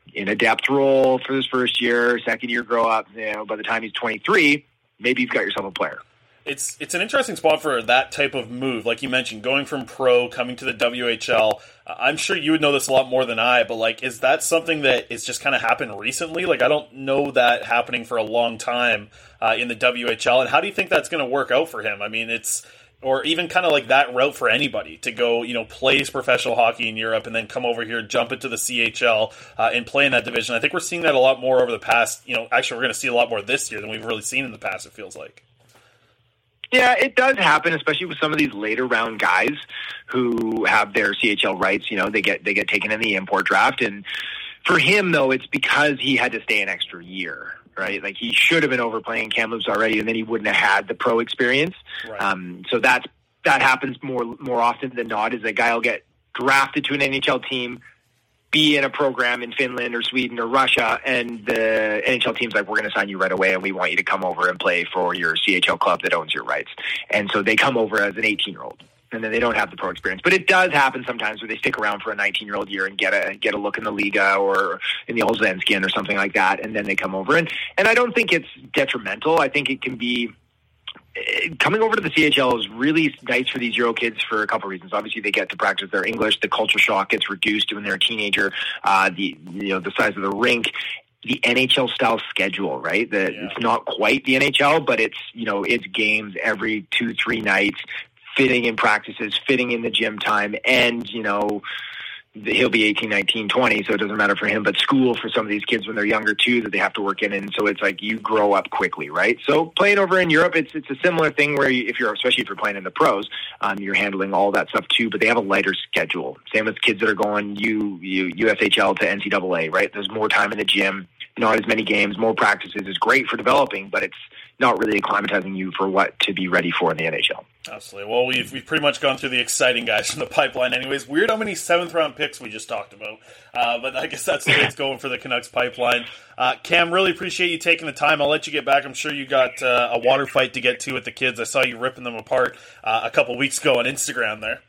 in a depth role for his first year, second year grow up. You know, by the time he's twenty-three, maybe you've got yourself a player. It's it's an interesting spot for that type of move. Like you mentioned, going from pro, coming to the W H L. Uh, I'm sure you would know this a lot more than I, but like, is that something that is just kind of happened recently? Like, I don't know that happening for a long time uh, in the W H L. And how do you think that's going to work out for him? I mean, it's, or even kind of like that route for anybody to go, you know, play professional hockey in Europe and then come over here, jump into the C H L uh, and play in that division. I think we're seeing that a lot more over the past, you know, actually we're going to see a lot more this year than we've really seen in the past, it feels like. Yeah, it does happen, especially with some of these later round guys who have their C H L rights. You know, they get they get taken in the import draft, and for him though, it's because he had to stay an extra year, right? Like he should have been over playing Kamloops already, and then he wouldn't have had the pro experience. Right. Um, so that's that happens more more often than not. Is a guy will get drafted to an N H L team, be in a program in Finland or Sweden or Russia, and the N H L team's like, we're going to sign you right away, and we want you to come over and play for your C H L club that owns your rights. And so they come over as an eighteen-year-old, and then they don't have the pro experience. But it does happen sometimes where they stick around for a nineteen-year-old year and get a get a look in the Liga or in the Allsvenskan or something like that, and then they come over. And, and I don't think it's detrimental. I think it can be... Coming over to the C H L is really nice for these Euro kids for a couple of reasons. Obviously, they get to practice their English. The culture shock gets reduced when they're a teenager. Uh, the you know the size of the rink, the N H L style schedule, right? The, yeah. It's not quite the N H L, but it's you know it's games every two three nights, fitting in practices, fitting in the gym time, and you know. He'll be eighteen, nineteen, twenty, so it doesn't matter for him, but school for some of these kids when they're younger too that they have to work in, and so it's like you grow up quickly, right? So playing over in Europe, it's it's a similar thing where you, if you're, especially if you're playing in the pros, um, you're handling all that stuff too, but they have a lighter schedule. Same with kids that are going U, U, U S H L to N C double A, right? There's more time in the gym, not as many games, more practices is great for developing, but it's not really acclimatizing you for what to be ready for in the N H L. Absolutely. Well, we've we've pretty much gone through the exciting guys from the pipeline anyways. Weird how many seventh round picks we just talked about. Uh, but I guess that's the way it's going for the Canucks pipeline. Uh, Cam, really appreciate you taking the time. I'll let you get back. I'm sure you got uh, a water fight to get to with the kids. I saw you ripping them apart uh, a couple weeks ago on Instagram there.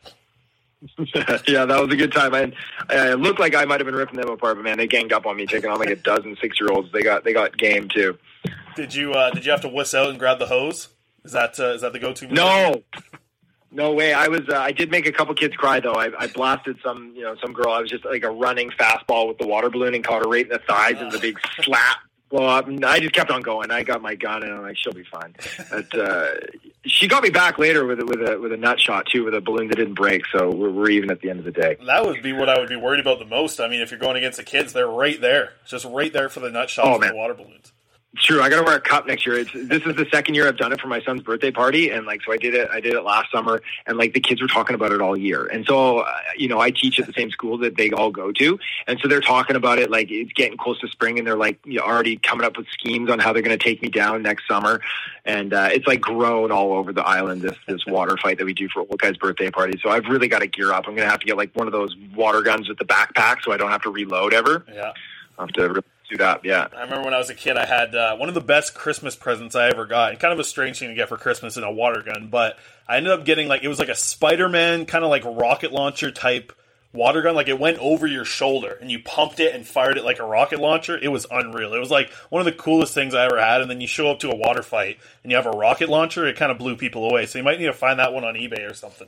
Yeah, that was a good time. I, I looked like I might have been ripping them apart, but man, they ganged up on me, taking on like a dozen six-year-olds. They got they got game too. Did you uh, did you have to wuss out and grab the hose? Is that uh, is that the go-to move? No, no way. I was uh, I did make a couple kids cry though. I, I blasted some you know some girl. I was just like a running fastball with the water balloon and caught her right in the thighs and the big slap blow up. And I just kept on going. I got my gun and I'm like, she'll be fine. But uh, she got me back later with a, with a with a nut shot too, with a balloon that didn't break. So we're, we're even at the end of the day. That would be what I would be worried about the most. I mean, if you're going against the kids, they're right there, just right there for the nut shots oh, and man. the water balloons. True, I got to wear a cup next year. It's, this is the second year I've done it for my son's birthday party, and like so I did it. I did it last summer, and like the kids were talking about it all year. And so uh, you know, I teach at the same school that they all go to, and so they're talking about it. Like it's getting close to spring, and they're like you know, already coming up with schemes on how they're going to take me down next summer. And uh, it's like grown all over the island. This this water fight that we do for old guy's birthday party. So I've really got to gear up. I'm going to have to get like one of those water guns with the backpack, so I don't have to reload ever. Yeah, I'll have to. Really Up, yeah. I remember when I was a kid, I had uh, one of the best Christmas presents I ever got. And kind of a strange thing to get for Christmas in a water gun, but I ended up getting like it was like a Spider-Man kind of like rocket launcher type water gun. Like it went over your shoulder, and you pumped it and fired it like a rocket launcher. It was unreal. It was like one of the coolest things I ever had. And then you show up to a water fight and you have a rocket launcher. It kind of blew people away. So you might need to find that one on eBay or something.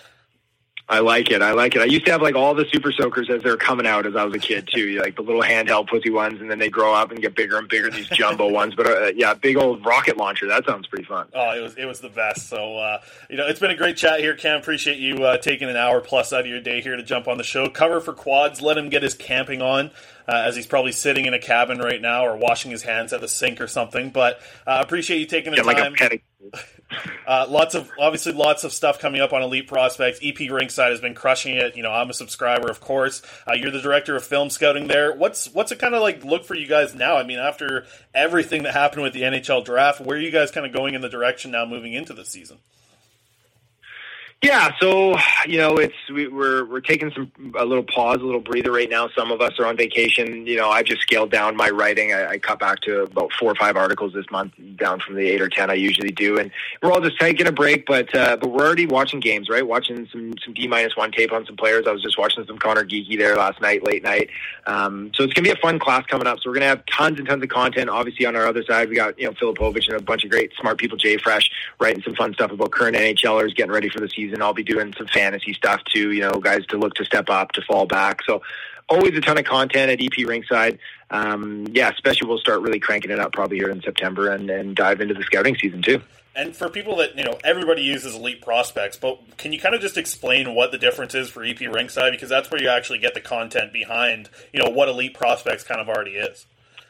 I like it. I like it. I used to have like all the super soakers as they're coming out as I was a kid too. Like the little handheld pussy ones, and then they grow up and get bigger and bigger. These jumbo ones, but uh, yeah, big old rocket launcher. That sounds pretty fun. Oh, it was it was the best. So uh, you know, it's been a great chat here, Cam. Appreciate you uh, taking an hour plus out of your day here to jump on the show. Cover for Quads. Let him get his camping on. Uh, as he's probably sitting in a cabin right now or washing his hands at the sink or something. But I uh, appreciate you taking the yeah, time. Like uh, lots of obviously lots of stuff coming up on Elite Prospects. E P Rinkside has been crushing it. You know, I'm a subscriber, of course. Uh, you're the director of film scouting there. What's what's it kind of like look for you guys now? I mean, after everything that happened with the N H L draft, where are you guys kind of going in the direction now moving into the season? Yeah, so you know, it's we, we're we're taking some a little pause, a little breather right now. Some of us are on vacation. You know, I've just scaled down my writing. I, I cut back to about four or five articles this month, down from the eight or ten I usually do. And we're all just taking a break, but uh, but we're already watching games, right? Watching some some D minus one tape on some players. I was just watching some Connor Geeky there last night, late night. Um, so it's gonna be a fun class coming up. So we're gonna have tons and tons of content. Obviously, on our other side, we got you know Filipovic and a bunch of great smart people. Jay Fresh writing some fun stuff about current N H Lers getting ready for the season. I'll be doing some fantasy stuff too, you know, guys to look to step up, to fall back. So always a ton of content at E P Rinkside. Um, yeah, especially we'll start really cranking it up probably here in September and, and dive into the scouting season too. And for people that, you know, everybody uses Elite Prospects, but can you kind of just explain what the difference is for E P Rinkside? Because that's where you actually get the content behind, you know, what Elite Prospects kind of already is.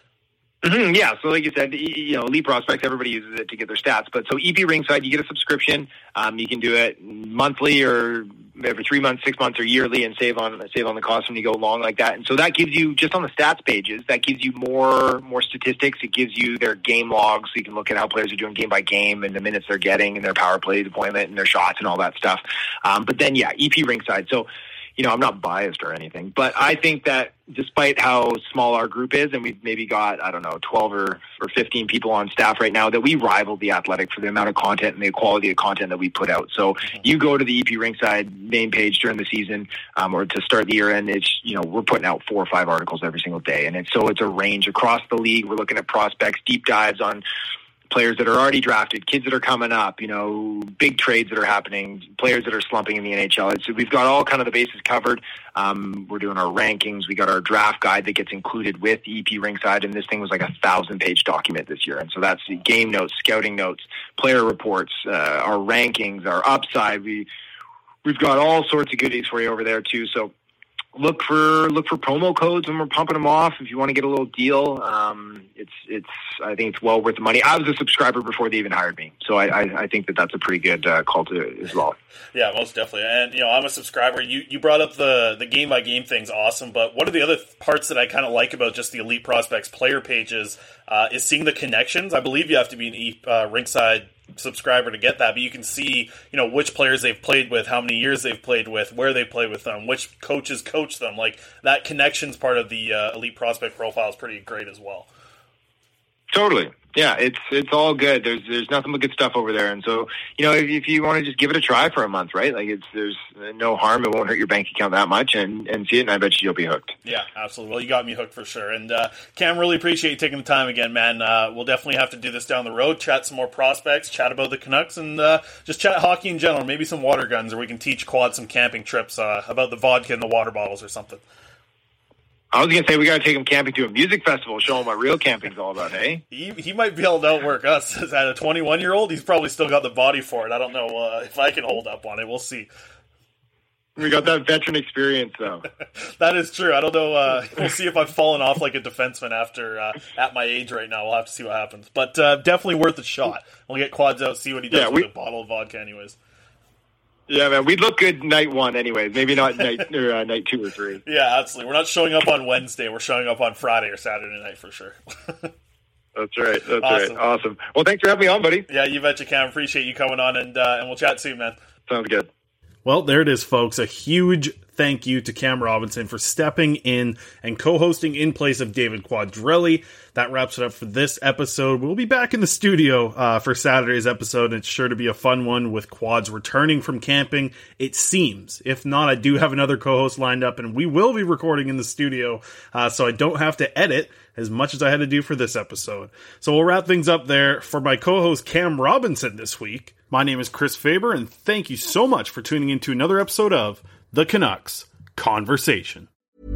Mm-hmm, yeah, so like you said, you know, Elite Prospects, everybody uses it to get their stats. But so E P Rinkside, you get a subscription. Um, you can do it monthly or every three months, six months, or yearly, and save on save on the cost when you go long like that. And so that gives you, just on the stats pages, that gives you more more statistics. It gives you their game logs, so you can look at how players are doing game by game and the minutes they're getting and their power play deployment and their shots and all that stuff. Um, but then, yeah, E P Rinkside. So, you know, I'm not biased or anything, but I think that despite how small our group is, and we've maybe got, I don't know, twelve or, or fifteen people on staff right now, that we rival The Athletic for the amount of content and the quality of content that we put out. So you go to the E P Rinkside main page during the season um, or to start the year, and it's, you know, we're putting out four or five articles every single day. And it's, so it's a range across the league. We're looking at prospects, deep dives on players that are already drafted, kids that are coming up, you know, big trades that are happening, players that are slumping in the N H L. So we've got all kind of the bases covered. Um, we're doing our rankings. We got our draft guide that gets included with E P Rinkside, and this thing was like a thousand-page document this year. And so that's the game notes, scouting notes, player reports, uh, our rankings, our upside. We we've got all sorts of goodies for you over there too. So look for look for promo codes when we're pumping them off. If you want to get a little deal, um, it's it's I think it's well worth the money. I was a subscriber before they even hired me, so I, I, I think that that's a pretty good uh, call to as well. Yeah, most definitely. And you know, I'm a subscriber. You you brought up the the game by game thing's awesome, but one of the other parts that I kind of like about just the Elite Prospects player pages uh, is seeing the connections. I believe you have to be an e, uh, Rinkside subscriber to get that, but you can see, you know, which players they've played with, how many years they've played with, where they play with them, which coaches coach them. Like that connections part of the uh, Elite Prospect profile is pretty great as well. Totally. Yeah, it's it's all good. There's there's nothing but good stuff over there, and so you know if, if you want to just give it a try for a month, right? Like it's there's no harm. It won't hurt your bank account that much, and, and see it, and I bet you you'll be hooked. Yeah, absolutely. Well, you got me hooked for sure. And uh, Cam, really appreciate you taking the time again, man. Uh, we'll definitely have to do this down the road. Chat some more prospects, chat about the Canucks, and uh, just chat hockey in general. Maybe some water guns, or we can teach Quad some camping trips uh, about the vodka and the water bottles or something. I was going to say, we got to take him camping to a music festival, show him what real camping's all about, hey? He he might be able to outwork us. As a twenty-one-year-old, he's probably still got the body for it. I don't know uh, if I can hold up on it. We'll see. We got that veteran experience, though. That is true. I don't know. Uh, we'll see if I've fallen off like a defenseman after uh, at my age right now. We'll have to see what happens. But uh, definitely worth a shot. We'll get Quads out, see what he does yeah, we- with a bottle of vodka anyways. Yeah, man, we'd look good night one anyways. Maybe not night or uh, night two or three. Yeah, absolutely. We're not showing up on Wednesday. We're showing up on Friday or Saturday night for sure. That's right. That's awesome. right. Awesome. Well, thanks for having me on, buddy. Yeah, you betcha, Cam. Appreciate you coming on, and uh, and we'll chat soon, man. Sounds good. Well, there it is, folks. A huge thank you to Cam Robinson for stepping in and co-hosting in place of David Quadrelli. That wraps it up for this episode. We'll be back in the studio uh, for Saturday's episode, and it's sure to be a fun one with Quads returning from camping, it seems. If not, I do have another co-host lined up, and we will be recording in the studio, uh, so I don't have to edit as much as I had to do for this episode. So we'll wrap things up there. For my co-host Cam Robinson this week, my name is Chris Faber, and thank you so much for tuning in to another episode of The Canucks Conversation.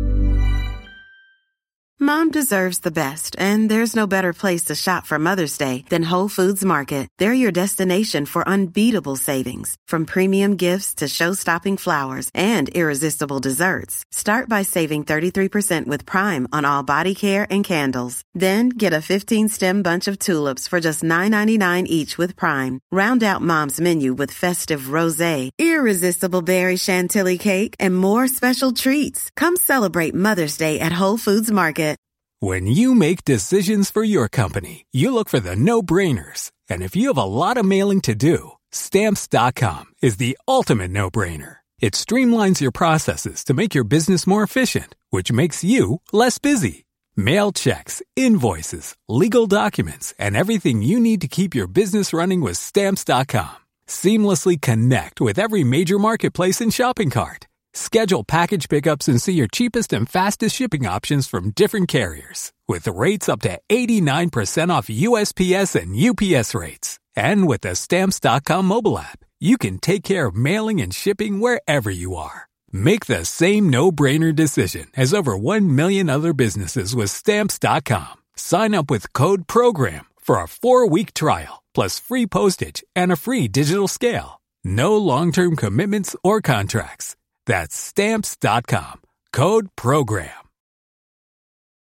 Mom deserves the best, and there's no better place to shop for Mother's Day than Whole Foods Market. They're your destination for unbeatable savings, from premium gifts to show-stopping flowers and irresistible desserts. Start by saving thirty-three percent with Prime on all body care and candles. Then get a fifteen-stem bunch of tulips for just nine ninety-nine each with Prime. Round out Mom's menu with festive rosé, irresistible berry chantilly cake, and more special treats. Come celebrate Mother's Day at Whole Foods Market. When you make decisions for your company, you look for the no-brainers. And if you have a lot of mailing to do, Stamps dot com is the ultimate no-brainer. It streamlines your processes to make your business more efficient, which makes you less busy. Mail checks, invoices, legal documents, and everything you need to keep your business running with Stamps dot com. Seamlessly connect with every major marketplace and shopping cart. Schedule package pickups and see your cheapest and fastest shipping options from different carriers, with rates up to eighty-nine percent off U S P S and U P S rates. And with the Stamps dot com mobile app, you can take care of mailing and shipping wherever you are. Make the same no-brainer decision as over one million other businesses with Stamps dot com. Sign up with code PROGRAM for a four-week trial, plus free postage and a free digital scale. No long-term commitments or contracts. That's Stamps dot com. Code PROGRAM.